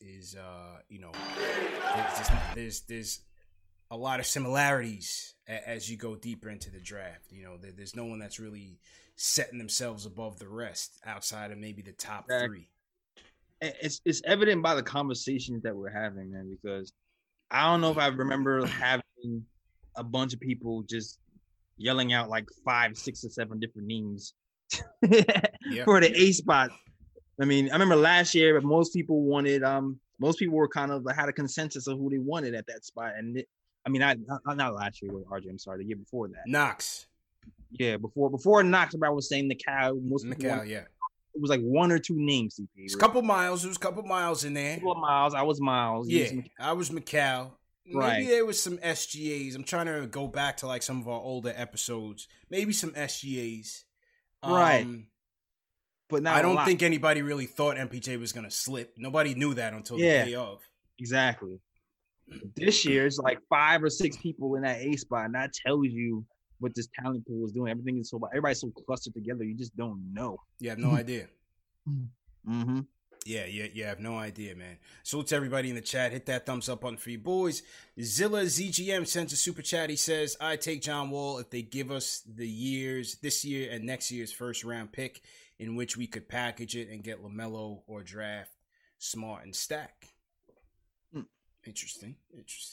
there's a lot of similarities as you go deeper into the draft. There's no one that's really setting themselves above the rest outside of maybe the top three. It's evident by the conversations that we're having, man, because I don't know if I remember having a bunch of people just yelling out like 5, 6, or 7 different names for the A spot. I mean, I remember last year, but most people were kind of had a consensus of who they wanted at that spot. And not last year with RJ. I'm sorry, the year before that. Knox. Yeah, before Knox, I was saying Cal. Yeah. It was like 1 or 2 names. CP. It was a couple miles. There was a couple miles in there. A couple of Miles. I was Miles. Yeah, I was McCall. Right. Maybe there was some SGAs. I'm trying to go back to like some of our older episodes. Maybe some SGAs. Right. But not I don't think anybody really thought MPJ was going to slip. Nobody knew that until the day of. Exactly. This year, it's like 5 or 6 people in that A spot, and that tells you what this talent pool is doing. Everything is everybody's so clustered together, you just don't know. You have no idea. Mm-hmm. Yeah, you have no idea, man. Salute to everybody in the chat. Hit that thumbs up button for you boys. Zilla ZGM sends a super chat. He says, I take John Wall if they give us this year and next year's first round pick, in which we could package it and get LaMelo or draft Smart and Stack. Interesting.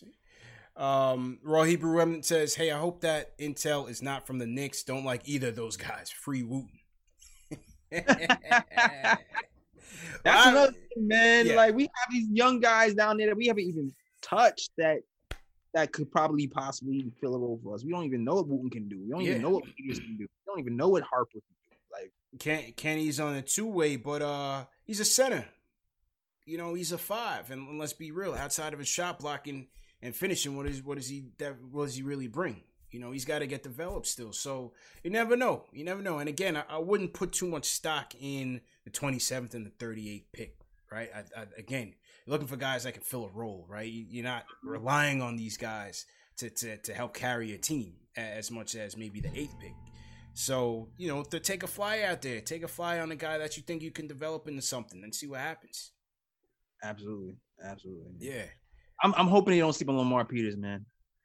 Raw Hebrew Remnant says, hey, I hope that intel is not from the Knicks. Don't like either of those guys. Free Wooten. That's another thing, man. Yeah. Like, we have these young guys down there that we haven't even touched that could possibly fill a role for us. We don't even know what Wooten can do. We don't even know what Peters can do. We don't even know what Harper can do. Like, Kenny's on a 2-way, but he's a center. He's a 5, and let's be real. Outside of his shot blocking and finishing, what does he really bring? He's got to get developed still. So you never know. And again, I wouldn't put too much stock in the 27th and the 38th pick, right? Again, you're looking for guys that can fill a role, right? You're not relying on these guys to help carry a team as much as maybe the 8th pick. So, to take a fly out there, take a fly on a guy that you think you can develop into something and see what happens. Absolutely. Yeah. I'm hoping he don't sleep on Lamar Peters, man.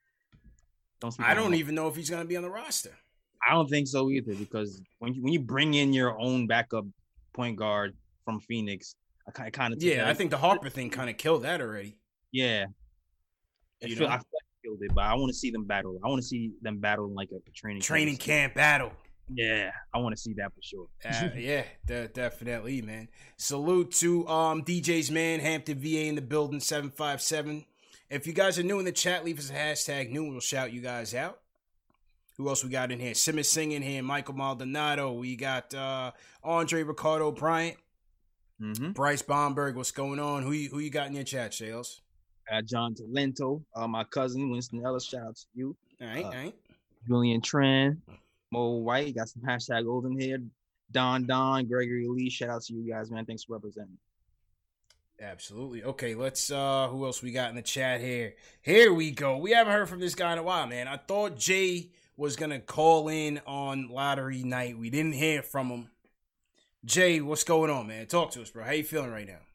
I don't even know if he's going to be on the roster. I don't think so either, because when you bring in your own backup point guard from Phoenix, I kind of I think the Harper thing kind of killed that already. Yeah, I feel like killed it, but I want to see them battle. I want to see them battle in like a training camp battle. Yeah, I want to see that for sure. Yeah, definitely, man. Salute to DJ's man, Hampton VA in the building, 757. If you guys are new in the chat, leave us a hashtag new. We'll shout you guys out. Who else we got in here? Simmons singing here. Michael Maldonado. We got Andre Ricardo Bryant. Mm-hmm. Bryce Bomberg. What's going on? Who you got in your chat, Shales? John Talento. My cousin, Winston Ellis. Shout out to you. All right. Julian Tran. Mo White. Got some hashtag golden here. Don. Gregory Lee. Shout out to you guys, man. Thanks for representing. Absolutely. Okay, let's who else we got in the chat here? Here we go. We haven't heard from this guy in a while, man. I thought Jay was gonna call in on lottery night. We didn't hear from him. Jay, what's going on, man? Talk to us, bro. How you feeling right now?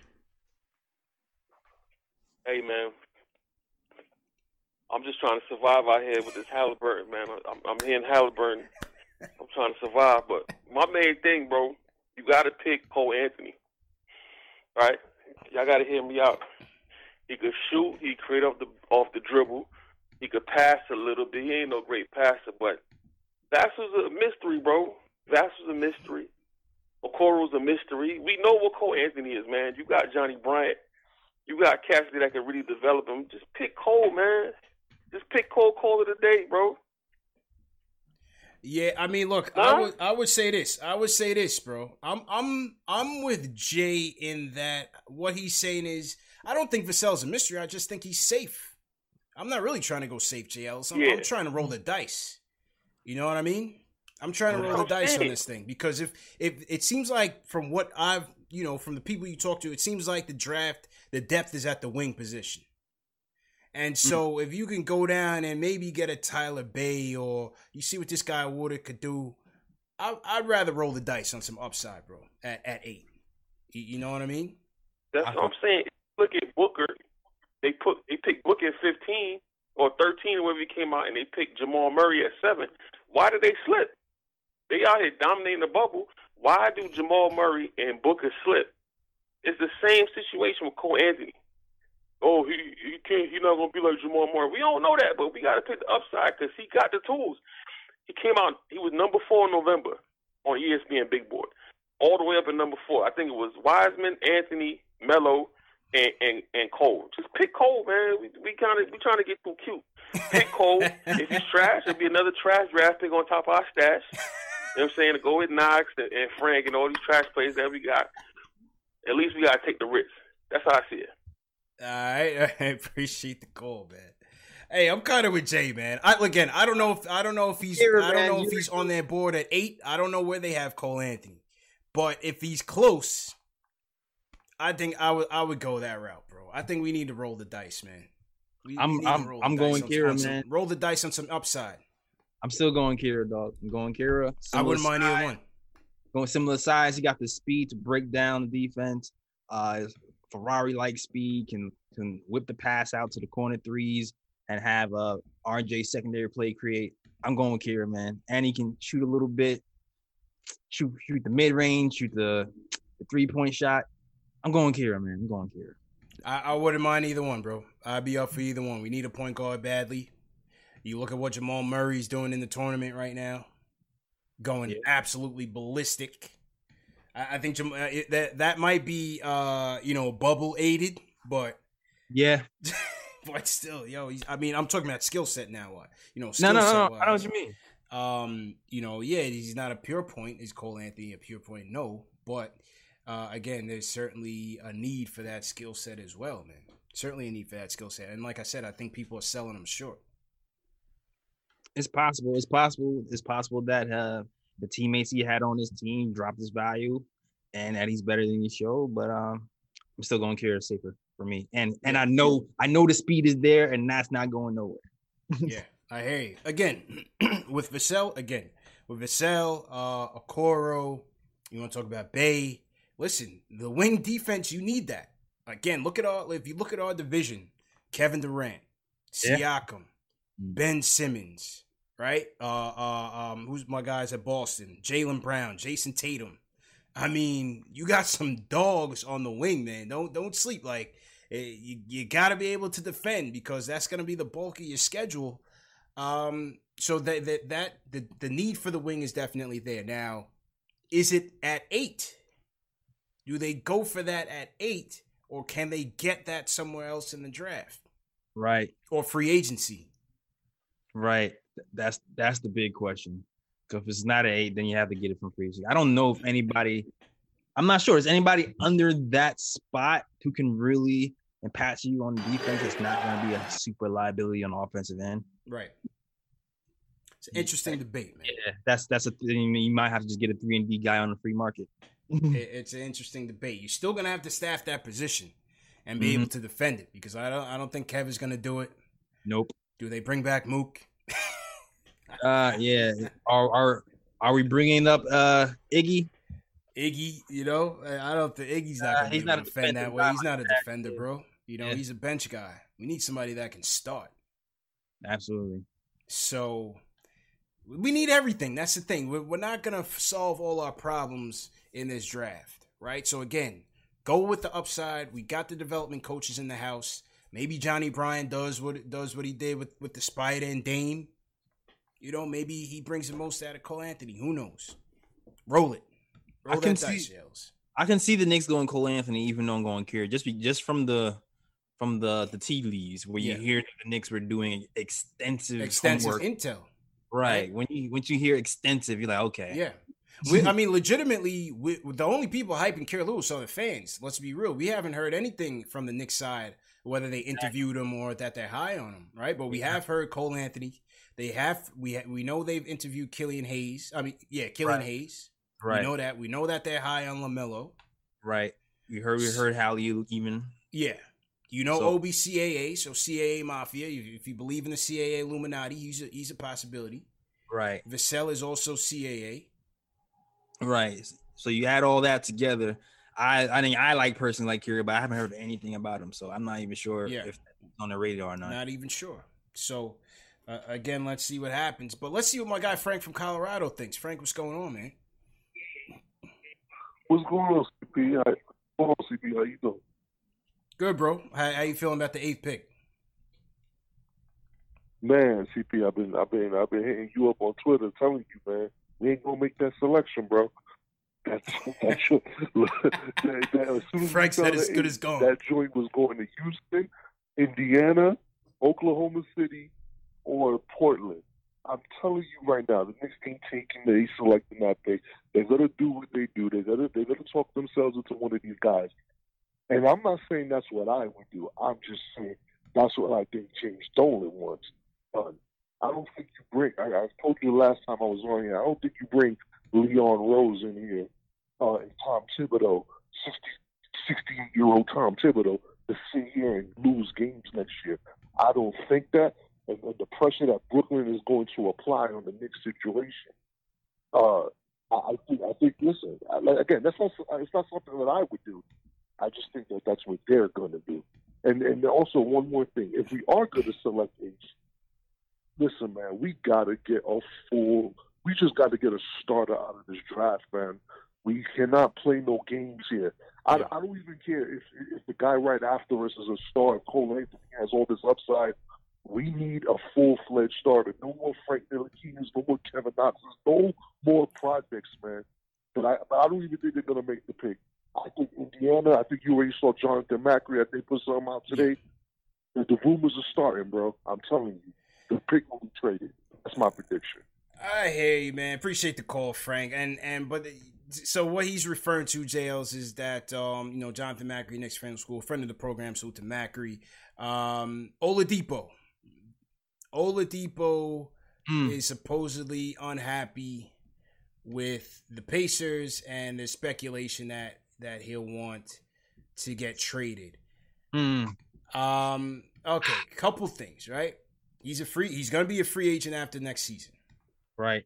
Hey, man. I'm just trying to survive out here with this Halliburton, man. I'm here in Halliburton. I'm trying to survive, but my main thing, bro, you got to pick Cole Anthony, right? Y'all got to hear me out. He could shoot. He create off the dribble. He could pass a little bit. He ain't no great passer, but that was a mystery, bro. That was a mystery. Okoro's a mystery. We know what Cole Anthony is, man. You got Johnny Bryant. You got Cassidy that can really develop him. Just pick Cole, man. Just pick Cole of the day, bro. Yeah, I mean, look, I would say this. I would say this, bro. I'm with Jay in that what he's saying is I don't think Vassell's a mystery. I just think he's safe. I'm not really trying to go safe, JL. I'm trying to roll the dice. You know what I mean? I'm trying to roll the dice on this thing because if it seems like from what I've, from the people you talk to, it seems like the draft, the depth is at the wing position. And so if you can go down and maybe get a Tyler Bay or you see what this guy Woodard could do, I'd rather roll the dice on some upside, bro, at 8. You know what I mean? That's what I'm saying. Look at Booker. They picked Booker at 15 or 13 or whatever he came out, and they picked Jamal Murray at 7. Why did they slip? They out here dominating the bubble. Why do Jamal Murray and Booker slip? It's the same situation with Cole Anthony. Oh, he can't. He's not gonna be like Jamal Murray. We don't know that, but we got to pick the upside because he got the tools. He came out. He was number 4 in November on ESPN Big Board, all the way up at number 4. I think it was Wiseman, Anthony, Melo, and Cole. Just pick Cole, man. We trying to get too cute. Pick Cole. If he's trash, it'll be another trash draft pick on top of our stash. You know what I'm saying? To go with Knox and Frank and all these trash players that we got. At least we got to take the risk. That's how I see it. All right. I appreciate the call, man. Hey, I'm kind of with Jay, man. I don't know if he's on their board at 8. I don't know where they have Cole Anthony. But if he's close, I think I would go that route, bro. I think we need to roll the dice, man. I'm going Kira, man. Roll the dice on some upside. I'm still going Kira, dog. I'm going Kira. I wouldn't mind either one. Going similar size. He got the speed to break down the defense. Ferrari-like speed, can whip the pass out to the corner threes and have RJ secondary play create. I'm going Kira, man. And he can shoot a little bit, shoot the mid-range, shoot the three-point shot. I'm going Kira, man. I'm going Kira. I wouldn't mind either one, bro. I'd be up for either one. We need a point guard badly. You look at what Jamal Murray's doing in the tournament right now, going absolutely ballistic. I think that might be, bubble aided, but yeah, but still, I'm talking about skill set now. No. I know what you mean. He's not a pure point. Is Cole Anthony a pure point? No, but again, there's certainly a need for that skill set as well, man. Certainly a need for that skill set, and like I said, I think people are selling him short. It's possible. It's possible that the teammates he had on his team dropped his value, and that he's better than he showed. But I'm still going Kira safer for me. And I know the speed is there, and that's not going nowhere. Yeah, I hear you. Again, with Vassell, Okoro, you want to talk about Bay? Listen, the wing defense, you need that. Again, if you look at our division, Kevin Durant, Siakam, Ben Simmons, right? Who's my guys at Boston? Jaylen Brown, Jason Tatum. I mean, you got some dogs on the wing, man. Don't sleep. Like you got to be able to defend because that's going to be the bulk of your schedule. So the need for the wing is definitely there. Now, is it at 8? Do they go for that at 8, or can they get that somewhere else in the draft? Right. Or free agency? Right. That's the big question. Because if it's not an 8, then you have to get it from free agency. I don't know if anybody – I'm not sure. Is anybody under that spot who can really impact you on the defense? It's not going to be a super liability on the offensive end. Right. It's an interesting debate, man. Yeah, that's a thing. You might have to just get a 3-and-D guy on the free market. It's an interesting debate. You're still going to have to staff that position and be able to defend it because I don't think Kevin's going to do it. Nope. Do they bring back Mook? Yeah. Are we bringing up Iggy? Iggy, I don't think Iggy's not going to defend that way. He's not a defender, bro. He's a bench guy. We need somebody that can start. Absolutely. So we need everything. That's the thing. We're not going to solve all our problems in this draft, right? So again, go with the upside. We got the development coaches in the house. Maybe Johnny Bryan does what he did with the Spider and Dame. Maybe he brings the most out of Cole Anthony. Who knows? Roll it. Roll that dice, Yells. I can see the Knicks going Cole Anthony, even though I'm going Kira. Just from the tea leaves where you hear the Knicks were doing extensive homework. Intel. Right. When you hear extensive, you're like, okay. Yeah. Legitimately, the only people hyping Kira Lewis are the fans. Let's be real. We haven't heard anything from the Knicks side whether they interviewed him or that they're high on him, right? But we have heard Cole Anthony. We know they've interviewed Killian Hayes. Killian Hayes. Right. We know that they're high on LaMelo. Right. We heard Hallie even. Yeah. Obi CAA, so CAA Mafia. If you believe in the CAA Illuminati, he's a possibility. Right. Vassell is also CAA. Right. So you add all that together. I think I personally like Kyrie, but I haven't heard anything about him, so I'm not even sure if it's on the radar or not. Not even sure. So again, let's see what happens. But let's see what my guy Frank from Colorado thinks. Frank, what's going on, man? What's going on, CP? How you doing? Good, bro. How you feeling about the 8th pick? Man, CP, I've been hitting you up on Twitter, telling you, man, we ain't gonna make that selection, bro. That's Frank said as good as gone. That joint was going to Houston, Indiana, Oklahoma City, or Portland. I'm telling you right now, the Knicks ain't taking they selecting that pick. They're gonna do what they do. They're gonna talk themselves into one of these guys. And I'm not saying that's what I would do. I'm just saying that's what I think James Dolan wants done. I don't think you bring. I told you the last time I was on here. I don't think you bring Leon Rose in here and Tom Thibodeau, 68-year-old Tom Thibodeau, to sit here and lose games next year. I don't think that. And the pressure that Brooklyn is going to apply on the Knicks situation, I think. Listen, again, it's not something that I would do. I just think that that's what they're going to do. And also one more thing: if we are going to select H, listen, man, we got to get we just got to get a starter out of this draft, man. We cannot play no games here. I don't even care if the guy right after us is a star. If Cole Anthony has all this upside. We need a full-fledged starter. No more Frank Ntilikina, no more Kevin Knox, no more projects, man. But I don't even think they're going to make the pick. I think Indiana, I think you already saw Jonathan Macri. I think put something out today. The rumors are starting, bro. I'm telling you. The pick will be traded. That's my prediction. I hear you, man. Appreciate the call, Frank. But so what he's referring to, JLs, is that Jonathan Macri, Knicks fan school, friend of the program, salute to Macri. Oladipo is supposedly unhappy with the Pacers, and there's speculation that he'll want to get traded. Okay, couple things, right? He's going to be a free agent after next season. Right.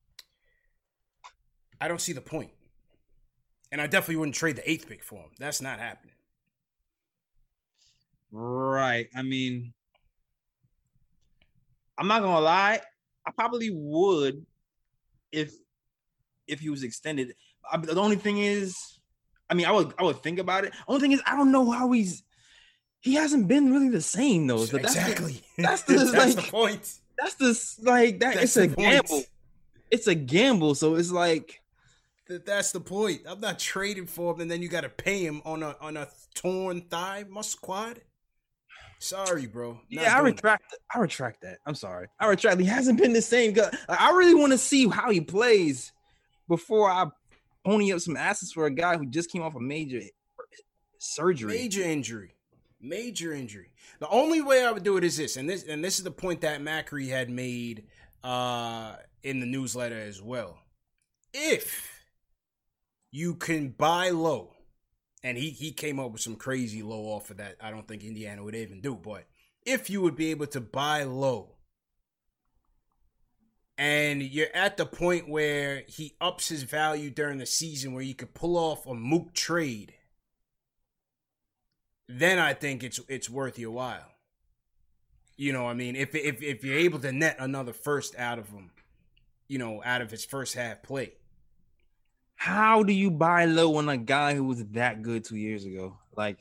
I don't see the point. And I definitely wouldn't trade the 8th pick for him. That's not happening. Right. I mean, I'm not gonna lie. I probably would if he was extended. The only thing is, I mean, I would think about it. Only thing is, I don't know how he hasn't been really the same though. So exactly. That's the point. That's it's a gamble. It's a gamble. So it's like that's the point. I'm not trading for him, and then you got to pay him on a torn thigh muscle quad. Sorry, bro. I retract that. I'm sorry. I retract. He hasn't been the same guy. I really want to see how he plays before I pony up some assets for a guy who just came off a major surgery. Major injury. The only way I would do it is this, and this is the point that Macri had made in the newsletter as well. If you can buy low, and he came up with some crazy low offer that I don't think Indiana would even do. But if you would be able to buy low and you're at the point where he ups his value during the season where you could pull off a mook trade, then I think it's worth your while. You know what I mean? If you're able to net another first out of him, out of his first half play. How do you buy low on a guy who was that good 2 years ago? Like,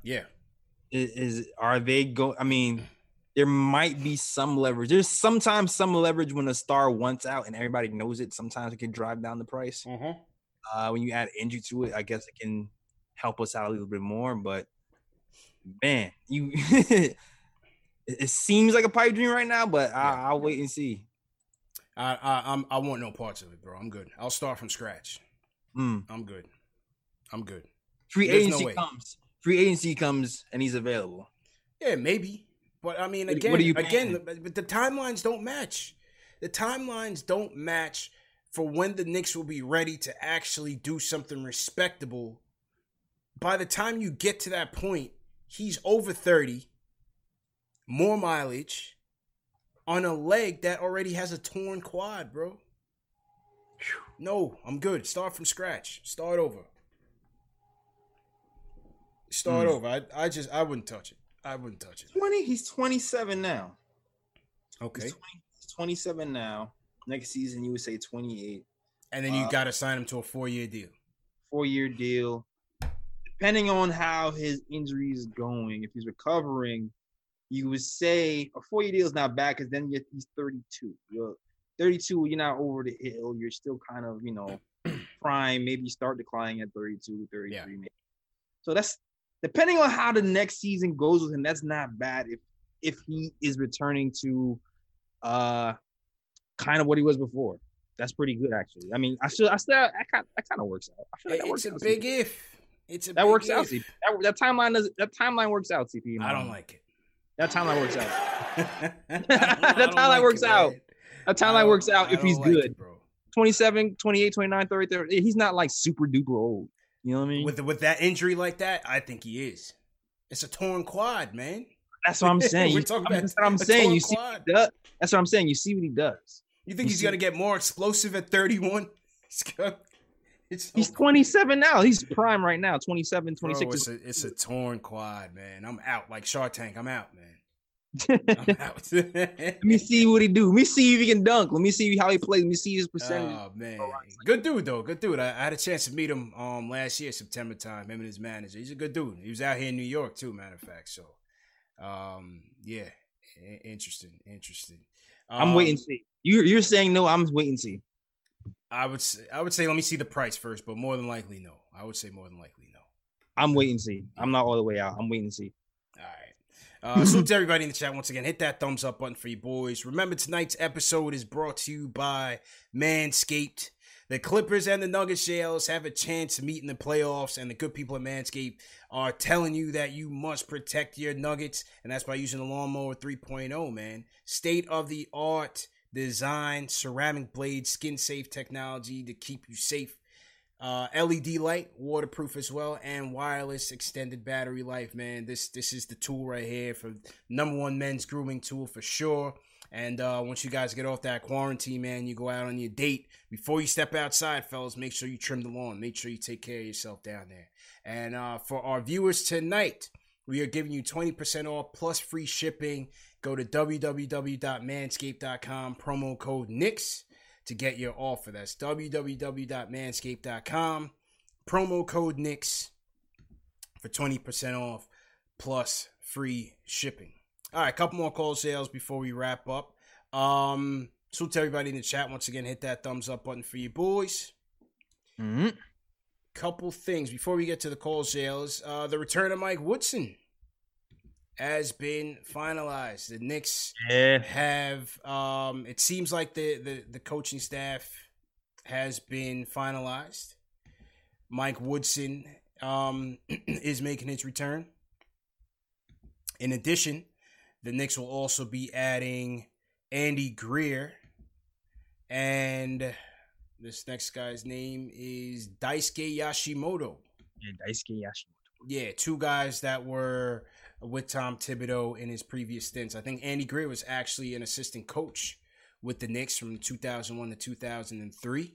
are they go? I mean, there might be some leverage. There's sometimes some leverage when a star wants out and everybody knows it. Sometimes it can drive down the price. When you add injury to it, I guess it can help us out a little bit more. But man, it seems like a pipe dream right now. But I'll wait and see. I want no parts of it, bro. I'm good. I'll start from scratch. I'm good. Free agency comes and he's available. Yeah, maybe. But I mean, again, but the timelines don't match. The timelines don't match for when the Knicks will be ready to actually do something respectable. By the time you get to that point, he's over 30, more mileage, on a leg that already has a torn quad, bro. No, I'm good. Start from scratch. Start over. I wouldn't touch it. I wouldn't touch it. He's 27 now. Okay. He's 27 now. Next season, you would say 28. And then you got to sign him to a 4-year deal. 4-year deal. Depending on how his injury is going, if he's recovering, you would say a 4-year deal is not bad because then he's 32. You're 32, you're not over the hill. You're still kind of, prime. Maybe you start declining at 32, 33. Yeah. Maybe. So that's depending on how the next season goes with him. That's not bad if he is returning to kind of what he was before. That's pretty good, actually. I mean, that kind of works out. I feel like that works out. It's a big if. That works out. CP. That timeline works out. CP. I don't like it. That timeline works out. That timeline works out. That timeline works out if he's good. 27, 28, 29, 30. He's not like super duper old. You know what I mean? With that injury like that, I think he is. It's a torn quad, man. That's what I'm saying. That's what I'm saying. You see what he does. That's what I'm saying. You see what he does. You think he's gonna get more explosive at 31? He's 27 now. He's prime right now. 27, 26. Bro, it's a torn quad, man. I'm out. Like Shark Tank, I'm out, man. I'm out. Let me see what he do. Let me see if he can dunk. Let me see how he plays. Let me see his percentage. Oh, man. Good dude, though. Good dude. I had a chance to meet him last year, September time, him and his manager. He's a good dude. He was out here in New York, too, matter of fact. So, yeah. Interesting. I'm waiting to see. You're saying no, I'm waiting to see. I would say let me see the price first, but more than likely no. I would say more than likely no. I'm waiting to see. I'm not all the way out. I'm waiting to see. All right. Salute to everybody in the chat once again. Hit that thumbs up button for you boys. Remember, tonight's episode is brought to you by Manscaped. The Clippers and the Nuggets jails have a chance to meet in the playoffs, and the good people at Manscaped are telling you that you must protect your Nuggets, and that's by using the Lawnmower 3.0, man. State-of-the-art design, ceramic blades, skin-safe technology to keep you safe. LED light, waterproof as well, and wireless extended battery life, man. This is the tool right here for #1 men's grooming tool for sure. And once you guys get off that quarantine, man, you go out on your date. Before you step outside, fellas, make sure you trim the lawn. Make sure you take care of yourself down there. And for our viewers tonight, we are giving you 20% off plus free shipping. Go to www.manscaped.com, promo code Knicks to get your offer. That's www.manscaped.com, promo code Knicks for 20% off plus free shipping. All right, a couple more call sales before we wrap up. So to everybody in the chat, once again, hit that thumbs up button for you boys. Mm-hmm. Couple things before we get to the call sales. The return of Mike Woodson has been finalized. The Knicks have, it seems like the coaching staff has been finalized. Mike Woodson is making his return. In addition, the Knicks will also be adding Andy Greer, and this next guy's name is Daisuke Yashimoto. Yeah, Daisuke Yashimoto. Yeah, two guys that were with Tom Thibodeau in his previous stints. I think Andy Greer was actually an assistant coach with the Knicks from 2001 to 2003.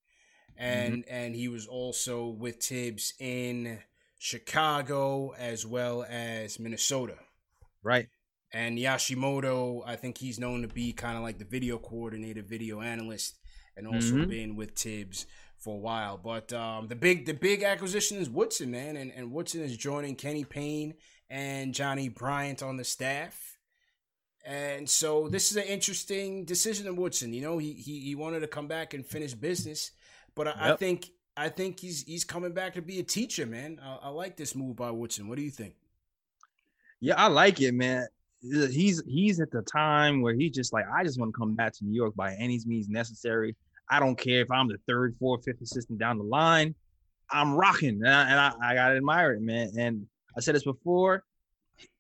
And he was also with Tibbs in Chicago as well as Minnesota. Right. And Yashimoto, I think he's known to be kind of like the video coordinator, video analyst, and also been with Tibbs for a while. But the big acquisition is Woodson, man. And Woodson is joining Kenny Payne and Johnny Bryant on the staff. And so this is an interesting decision of Woodson. You know, he wanted to come back and finish business. But I think he's coming back to be a teacher, man. I like this move by Woodson. What do you think? Yeah, I like it, man. He's at the time where he's just like, I just want to come back to New York by any means necessary. I don't care if I'm the 3rd, 4th, 5th assistant down the line. I'm rocking, and I gotta admire it, man. And I said this before.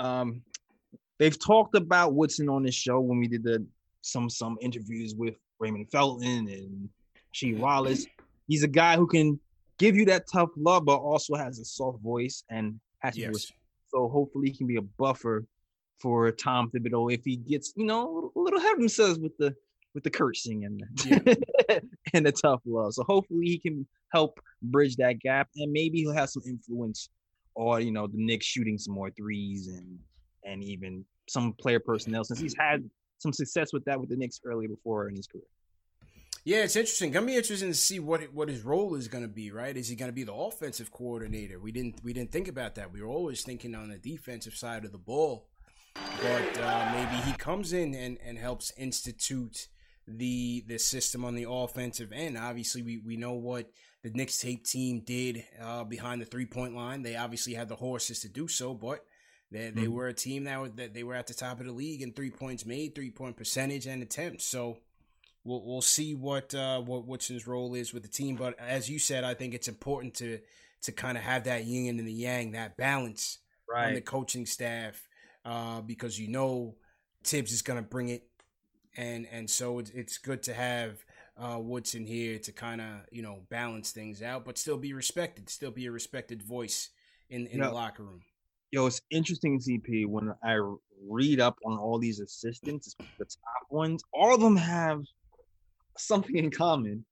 They've talked about Woodson on this show when we did some interviews with Raymond Felton and Rasheed Wallace. He's a guy who can give you that tough love, but also has a soft voice and has to so hopefully he can be a buffer for Tom Thibodeau if he gets, a little ahead of himself with the cursing and and the tough love. So hopefully he can help bridge that gap, and maybe he'll have some influence on, the Knicks shooting some more threes and even some player personnel, since he's had some success with that with the Knicks earlier before in his career. Yeah, it's interesting. Gonna be interesting to see what his role is gonna be. Right? Is he gonna be the offensive coordinator? We didn't think about that. We were always thinking on the defensive side of the ball, but maybe he comes in and helps institute the system on the offensive end. Obviously, we know what the Knicks tape team did behind the 3-point line. They obviously had the horses to do so, but they were a team that they were at the top of the league in 3 points made, 3-point percentage, and attempts. So we'll see what Woodson's role is with the team. But as you said, I think it's important to kind of have that yin and the yang, that balance on the coaching staff, because Tibbs is going to bring it, and so it's good to have Woodson here to kind of balance things out, but still be respected, still be a respected voice in the locker room. Yo, it's interesting, CP, when I read up on all these assistants, the top ones, all of them have something in common.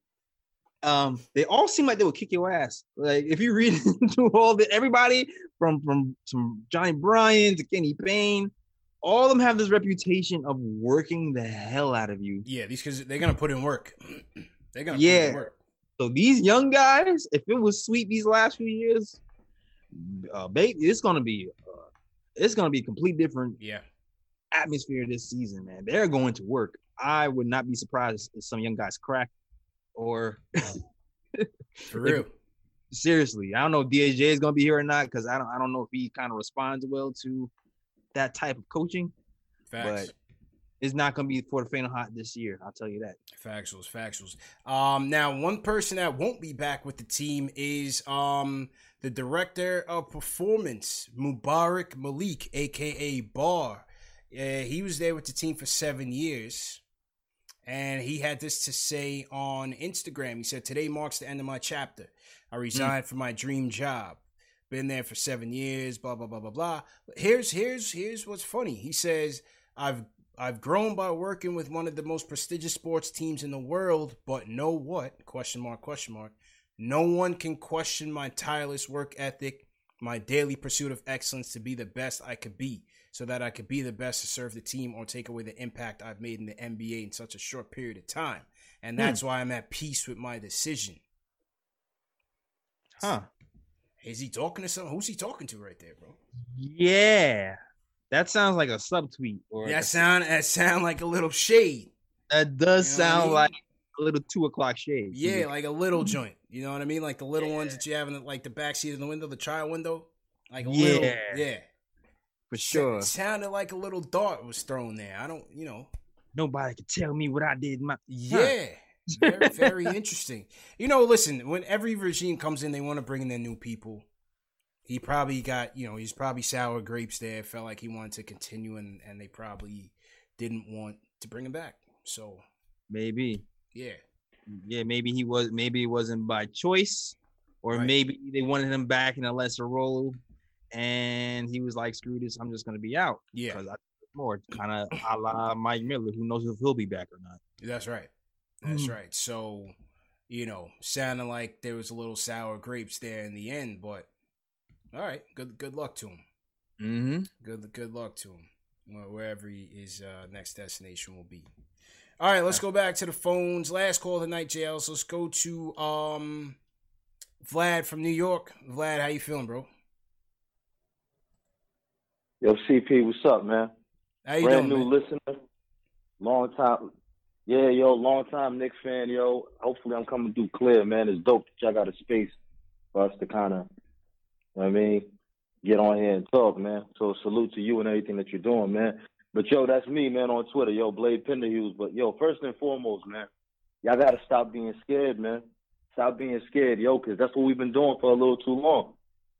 They all seem like they would kick your ass. Like if you read through everybody from Johnny Bryant to Kenny Payne, all of them have this reputation of working the hell out of you. Yeah, because they're gonna put in work. They're gonna put in work. So these young guys, if it was sweet these last few years, baby, it's gonna be a complete different atmosphere this season, man. They're going to work. I would not be surprised if some young guys crack or for real. Seriously, I don't know if DHJ is gonna be here or not, because I don't know if he kind of responds well to that type of coaching. Facts. But it's not gonna be for the faint of heart this year. I'll tell you that. Factuals. Now one person that won't be back with the team is the director of performance, Mubarak Malik, aka Bar. He was there with the team for 7 years, and he had this to say on Instagram. He said, "Today marks the end of my chapter. I resigned from my dream job. Been there for 7 years, blah, blah, blah, blah, blah." Here's what's funny. He says, I've grown by working with one of the most prestigious sports teams in the world, but know what? ? No one can question my tireless work ethic, my daily pursuit of excellence to be the best I could be, so that I could be the best to serve the team or take away the impact I've made in the NBA in such a short period of time. And that's why I'm at peace with my decision. Huh. Is he talking to someone? Who's he talking to right there, bro? Yeah. That sounds like a subtweet. Or that sound like a little shade. That does sound like a little 2:00 shade. Yeah, like a little joint. You know what I mean? Like the little ones that you have in the back seat of the window, the child window. Like a little, yeah. For sure. It sounded like a little dart was thrown there. I don't, Nobody can tell me what I did. Yeah. Very, very interesting. Listen, when every regime comes in, they want to bring in their new people. He probably got, he's probably sour grapes there. Felt like he wanted to continue, and they probably didn't want to bring him back. So maybe. Yeah. Yeah, maybe it wasn't by choice, or maybe they wanted him back in a lesser role, and he was like, "Screw this, I'm just gonna be out." Yeah. Because I more kind of a la Mike Miller. Who knows if he'll be back or not? That's right. That's right. So, sounding like there was a little sour grapes there in the end, but all right, good luck to him. Mm-hmm. Good luck to him, wherever his next destination will be. All right, let's go back to the phones. Last call tonight, JL. So let's go to Vlad from New York. Vlad, how you feeling, bro? Yo, CP, what's up, man? How you Brand doing, new man? listener, long time. Yeah, yo, long time Knicks fan, yo. Hopefully I'm coming through clear, man. It's dope that y'all got a space for us to kind of, get on here and talk, man. So salute to you and everything that you're doing, man. But, yo, that's me, man, on Twitter. Yo, Blade Penderhughes. But, yo, first and foremost, man, y'all got to stop being scared, man. Stop being scared, yo, because that's what we've been doing for a little too long.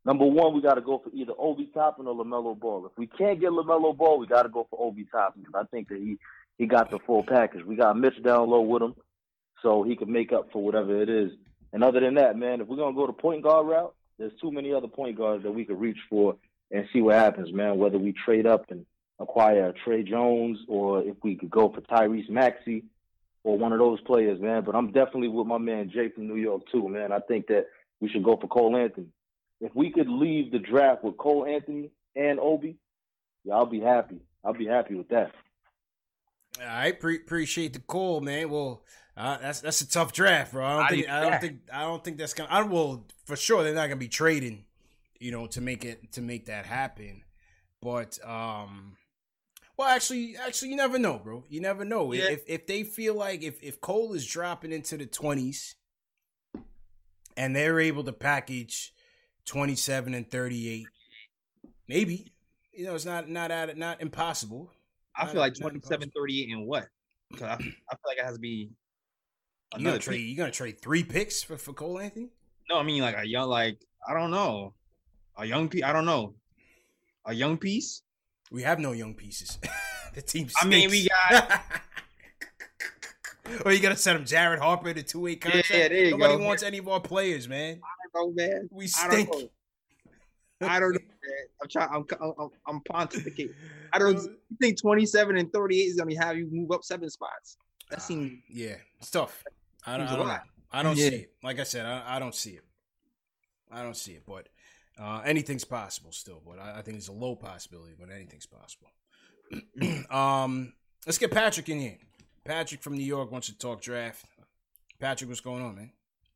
number one, we got to go for either Obi Toppin or LaMelo Ball. If we can't get LaMelo Ball, we got to go for Obi Toppin because I think that he got the full package. We got Mitch down low with him so he can make up for whatever it is. And other than that, man, if we're going to go the point guard route, there's too many other point guards that we could reach for and see what happens, man, whether we trade up and acquire Trey Jones or if we could go for Tyrese Maxey or one of those players, man. But I'm definitely with my man Jay from New York, too, man. I think that we should go for Cole Anthony. If we could leave the draft with Cole Anthony and Obi, yeah, I'll be happy. I'll be happy with that. I appreciate the call, man. Well, that's a tough draft, bro. I don't think that's gonna. Well, for sure they're not gonna be trading, to make that happen. But well, actually, you never know, bro. You never know. Yeah. If they feel like if Cole is dropping into the 20s, and they're able to package 27 and 38, maybe it's not impossible. I feel like 27, 38 and what? Because I feel like it has to be. You gonna trade 3 picks for Cole Anthony? No, I mean like a young, I don't know, a young piece. I don't know, a young piece. We have no young pieces. The team stinks. I mean, we got. Or you gotta send him Jared Harper to 2-way contract. Yeah, there you go. Nobody wants any of our players, man. I don't know, man. We stink. I don't know, man. I'm pontificating. I don't think 27 and 38 is gonna have you move up 7 spots. That seems it's tough. I don't see it. Like I said, I don't see it. I don't see it, but anything's possible still. But I think it's a low possibility, but anything's possible. Let's get Patrick in here. Patrick from New York wants to talk draft. Patrick, what's going on, man?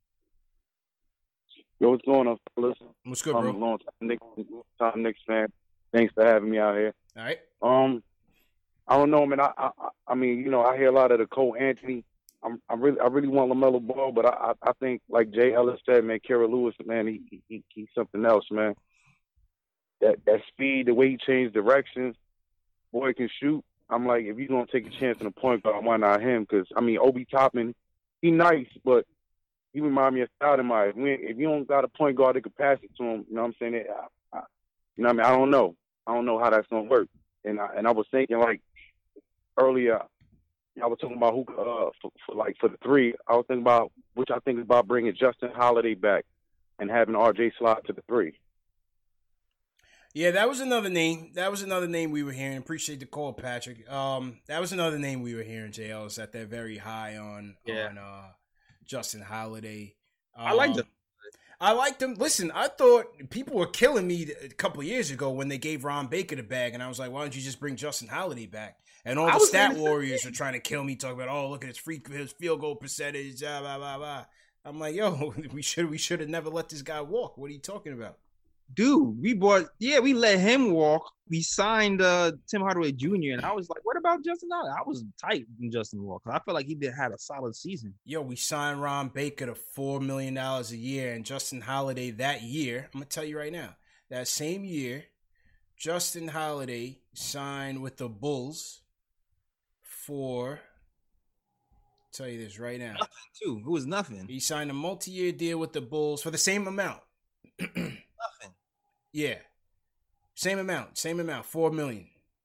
Yo, what's going on, fellas? What's good, bro? Long time Knicks fan. Thanks for having me out here. All right. I don't know, man. I mean, I hear a lot of the Cole Anthony. I really want LaMelo Ball, but I think, like Jay Ellis said, man, Kira Lewis, man, he's something else, man. That speed, the way he changed directions, boy can shoot. I'm like, if you're gonna take a chance in a point guard, why not him? Because Obi Toppin, he nice, but he remind me of Stoudemire. If you don't got a point guard that could pass it to him, you know what I'm saying? I don't know. I don't know how that's gonna work. And I was thinking, like, earlier, I was talking about who for the 3. I was thinking about bringing Justin Holiday back and having RJ slot to the 3. Yeah, that was another name. We were hearing. Appreciate the call, Patrick. That was another name we were hearing. JL is that they're very high on Justin Holiday. I liked him. I liked him. Listen, I thought people were killing me a couple of years ago when they gave Ron Baker the bag, and I was like, why don't you just bring Justin Holiday back? And all the stat warriors are trying to kill me, talking about, oh, look at his field goal percentage, blah, blah, blah, blah. I'm like, yo, we should have never let this guy walk. What are you talking about? Dude, we let him walk. We signed Tim Hardaway Jr. and I was like, what about Justin Holiday? I was tight in Justin Walker. I feel like he had a solid season. Yo, we signed Ron Baker to $4 million a year, and Justin Holiday that year, I'm going to tell you right now, that same year, Justin Holiday signed with the Bulls for, I'll tell you this right now. Nothing, too. It was nothing. He signed a multi-year deal with the Bulls for the same amount. Nothing. Yeah. Same amount. $4 million.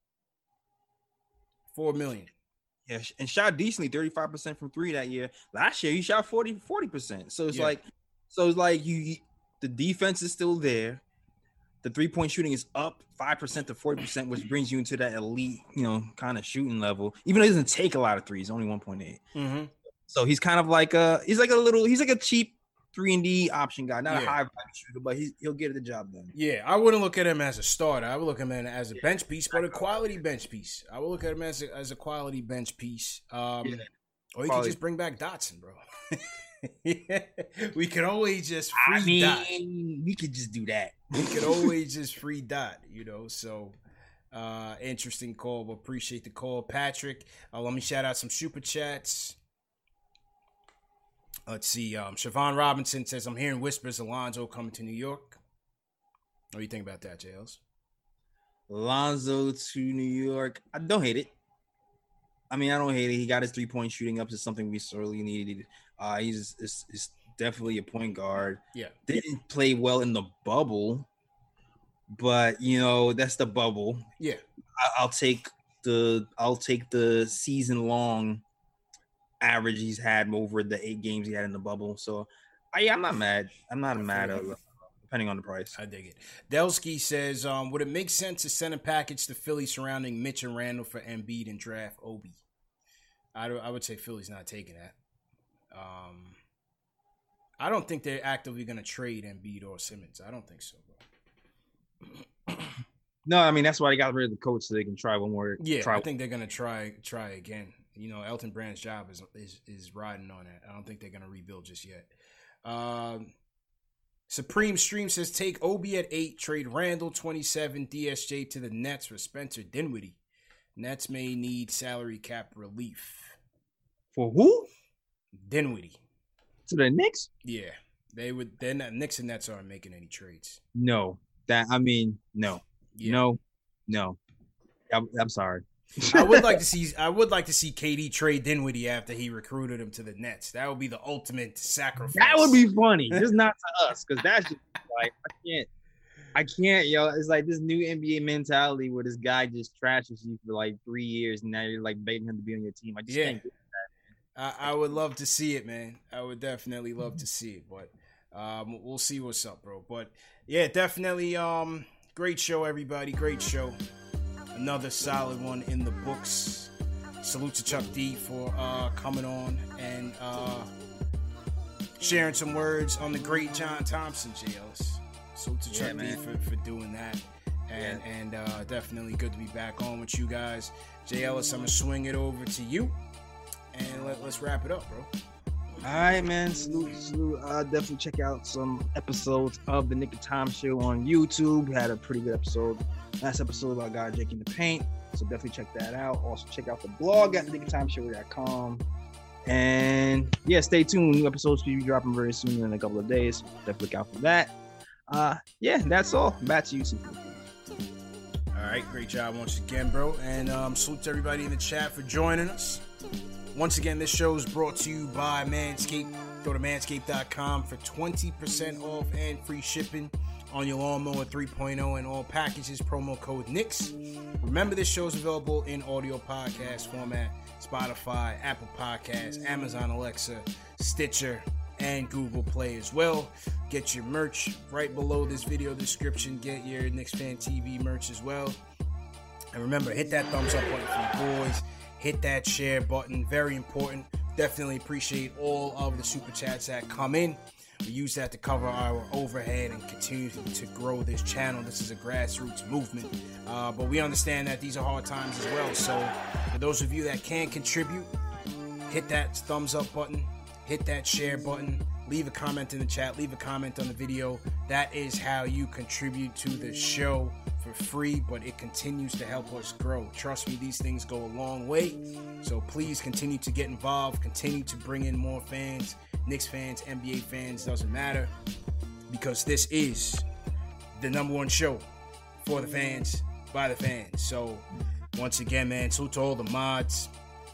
$4 million. Yeah, and shot decently, 35% from 3 that year. Last year, he shot 40%. So it's like the defense is still there. The 3-point shooting is up 5% to 40%, which brings you into that elite, kind of shooting level. Even though he doesn't take a lot of threes, only 1.8. Mm-hmm. So he's kind of like he's like a cheap 3-and-D option guy, not a high value shooter, but he'll get the job done. Yeah, I wouldn't look at him as a starter. I would look at him as a bench piece, but a quality bench piece. I would look at him as a quality bench piece. Or you could just bring back Dotson, bro. We could always just free Dot. We could just do that. We could always just free Dot, So, interesting call. But appreciate the call, Patrick. Let me shout out some super chats. Let's see. Siobhan Robinson says, I'm hearing whispers Alonzo coming to New York. What do you think about that, JLs? Alonzo to New York. I don't hate it. I don't hate it. He got his 3-point shooting up to something we sorely needed. He's definitely a point guard. Yeah. Didn't play well in the bubble, but that's the bubble. Yeah, I'll take the season long average he's had over the 8 games he had in the bubble. So I'm not mad. I'm not mad depending on the price. I dig it. Delsky says, would it make sense to send a package to Philly surrounding Mitch and Randall for Embiid and draft Obi? I would say Philly's not taking that. I don't think they're actively going to trade Embiid or Simmons. I don't think so, bro. No, I mean, that's why they got rid of the coach so they can try one more. Yeah, I think they're going to try again. Elton Brand's job is riding on it. I don't think they're going to rebuild just yet. Supreme Stream says, take Obi at 8, trade Randall 27, DSJ to the Nets for Spencer Dinwiddie. Nets may need salary cap relief. For who? Dinwiddie. To the Knicks? Yeah. They would. Then Knicks and Nets aren't making any trades. No. No. Yeah. No. I'm sorry. I would like to see KD trade Dinwiddie after he recruited him to the Nets. That would be the ultimate sacrifice. That would be funny. Just not to us, because that's just like I can't, yo. It's like this new NBA mentality where this guy just trashes you for like 3 years, and now you're like begging him to be on your team. I just can't get that. I would love to see it, man. I would definitely love to see it, but we'll see what's up, bro. But yeah, definitely great show, everybody. Great show. Another solid one in the books. Salute to Chuck D for coming on and sharing some words on the great John Thompson, J. Ellis. Salute to Chuck D for doing that. And definitely good to be back on with you guys. J. Ellis, I'm going to swing it over to you. And let's wrap it up, bro. All right, man. Salute. Definitely check out some episodes of the Nick of Time Show on YouTube. We had a pretty good episode. Last episode about God Jake in the Paint. So definitely check that out. Also check out the blog at nickoftimeshow.com. And yeah, stay tuned. New episodes will be dropping very soon in a couple of days. Definitely look out for that. That's all. Back to you, CP. All right, great job once again, bro. And salute to everybody in the chat for joining us. Once again, this show is brought to you by Manscaped. Go to manscaped.com for 20% off and free shipping on your Lawnmower 3.0 and all packages. Promo code NICKS. Remember, this show is available in audio podcast format, Spotify, Apple Podcasts, Amazon Alexa, Stitcher, and Google Play as well. Get your merch right below this video description. Get your Knicks Fan TV merch as well. And remember, hit that thumbs up button for you boys. Hit that share button. Very important. Definitely appreciate all of the super chats that come in. We use that to cover our overhead and continue to grow this channel. This is a grassroots movement. But we understand that these are hard times as well. So for those of you that can contribute, hit that thumbs up button. Hit that share button. Leave a comment in the chat. Leave a comment on the video. That is how you contribute to the show for free, but it continues to help us grow. Trust me, these things go a long way. So please continue to get involved. Continue to bring in more fans. Knicks fans, NBA fans, doesn't matter. Because this is the #1 show for the fans, by the fans. So once again, man, salute to all the mods.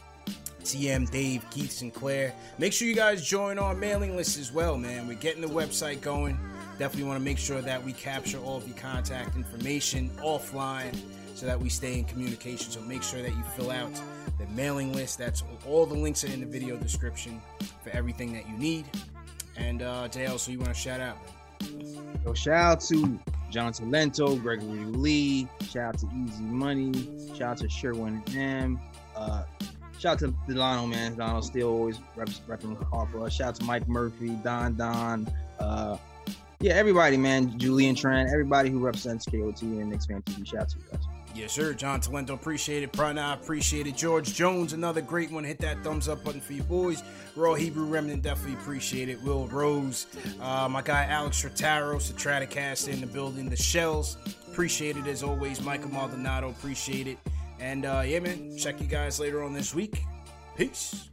TM, Dave, Keith, Sinclair. Make sure you guys join our mailing list as well, man. We're getting the website going. Definitely want to make sure that we capture all of your contact information offline so that we stay in communication. So make sure that you fill out the mailing list. That's all the links are in the video description for everything that you need. And JL, so you want to shout out, man? So shout out to John Talento, Gregory Lee. Shout out to Easy Money. Shout out to Sherwin M. Shout out to Delano, man. Delano still always repping hard for us. Shout out to Mike Murphy, Don. Everybody, man. Julian Tran, everybody who represents KOT and Knicks Fan TV. Shout out to you guys. Yes, sir. John Talento, appreciate it. Prana, appreciate it. George Jones, another great one. Hit that thumbs up button for you boys. Raw Hebrew Remnant, definitely appreciate it. Will Rose, my guy Alex Rotaro, Stratocaster in the building. The Shells, appreciate it as always. Michael Maldonado, appreciate it. And man, check you guys later on this week. Peace.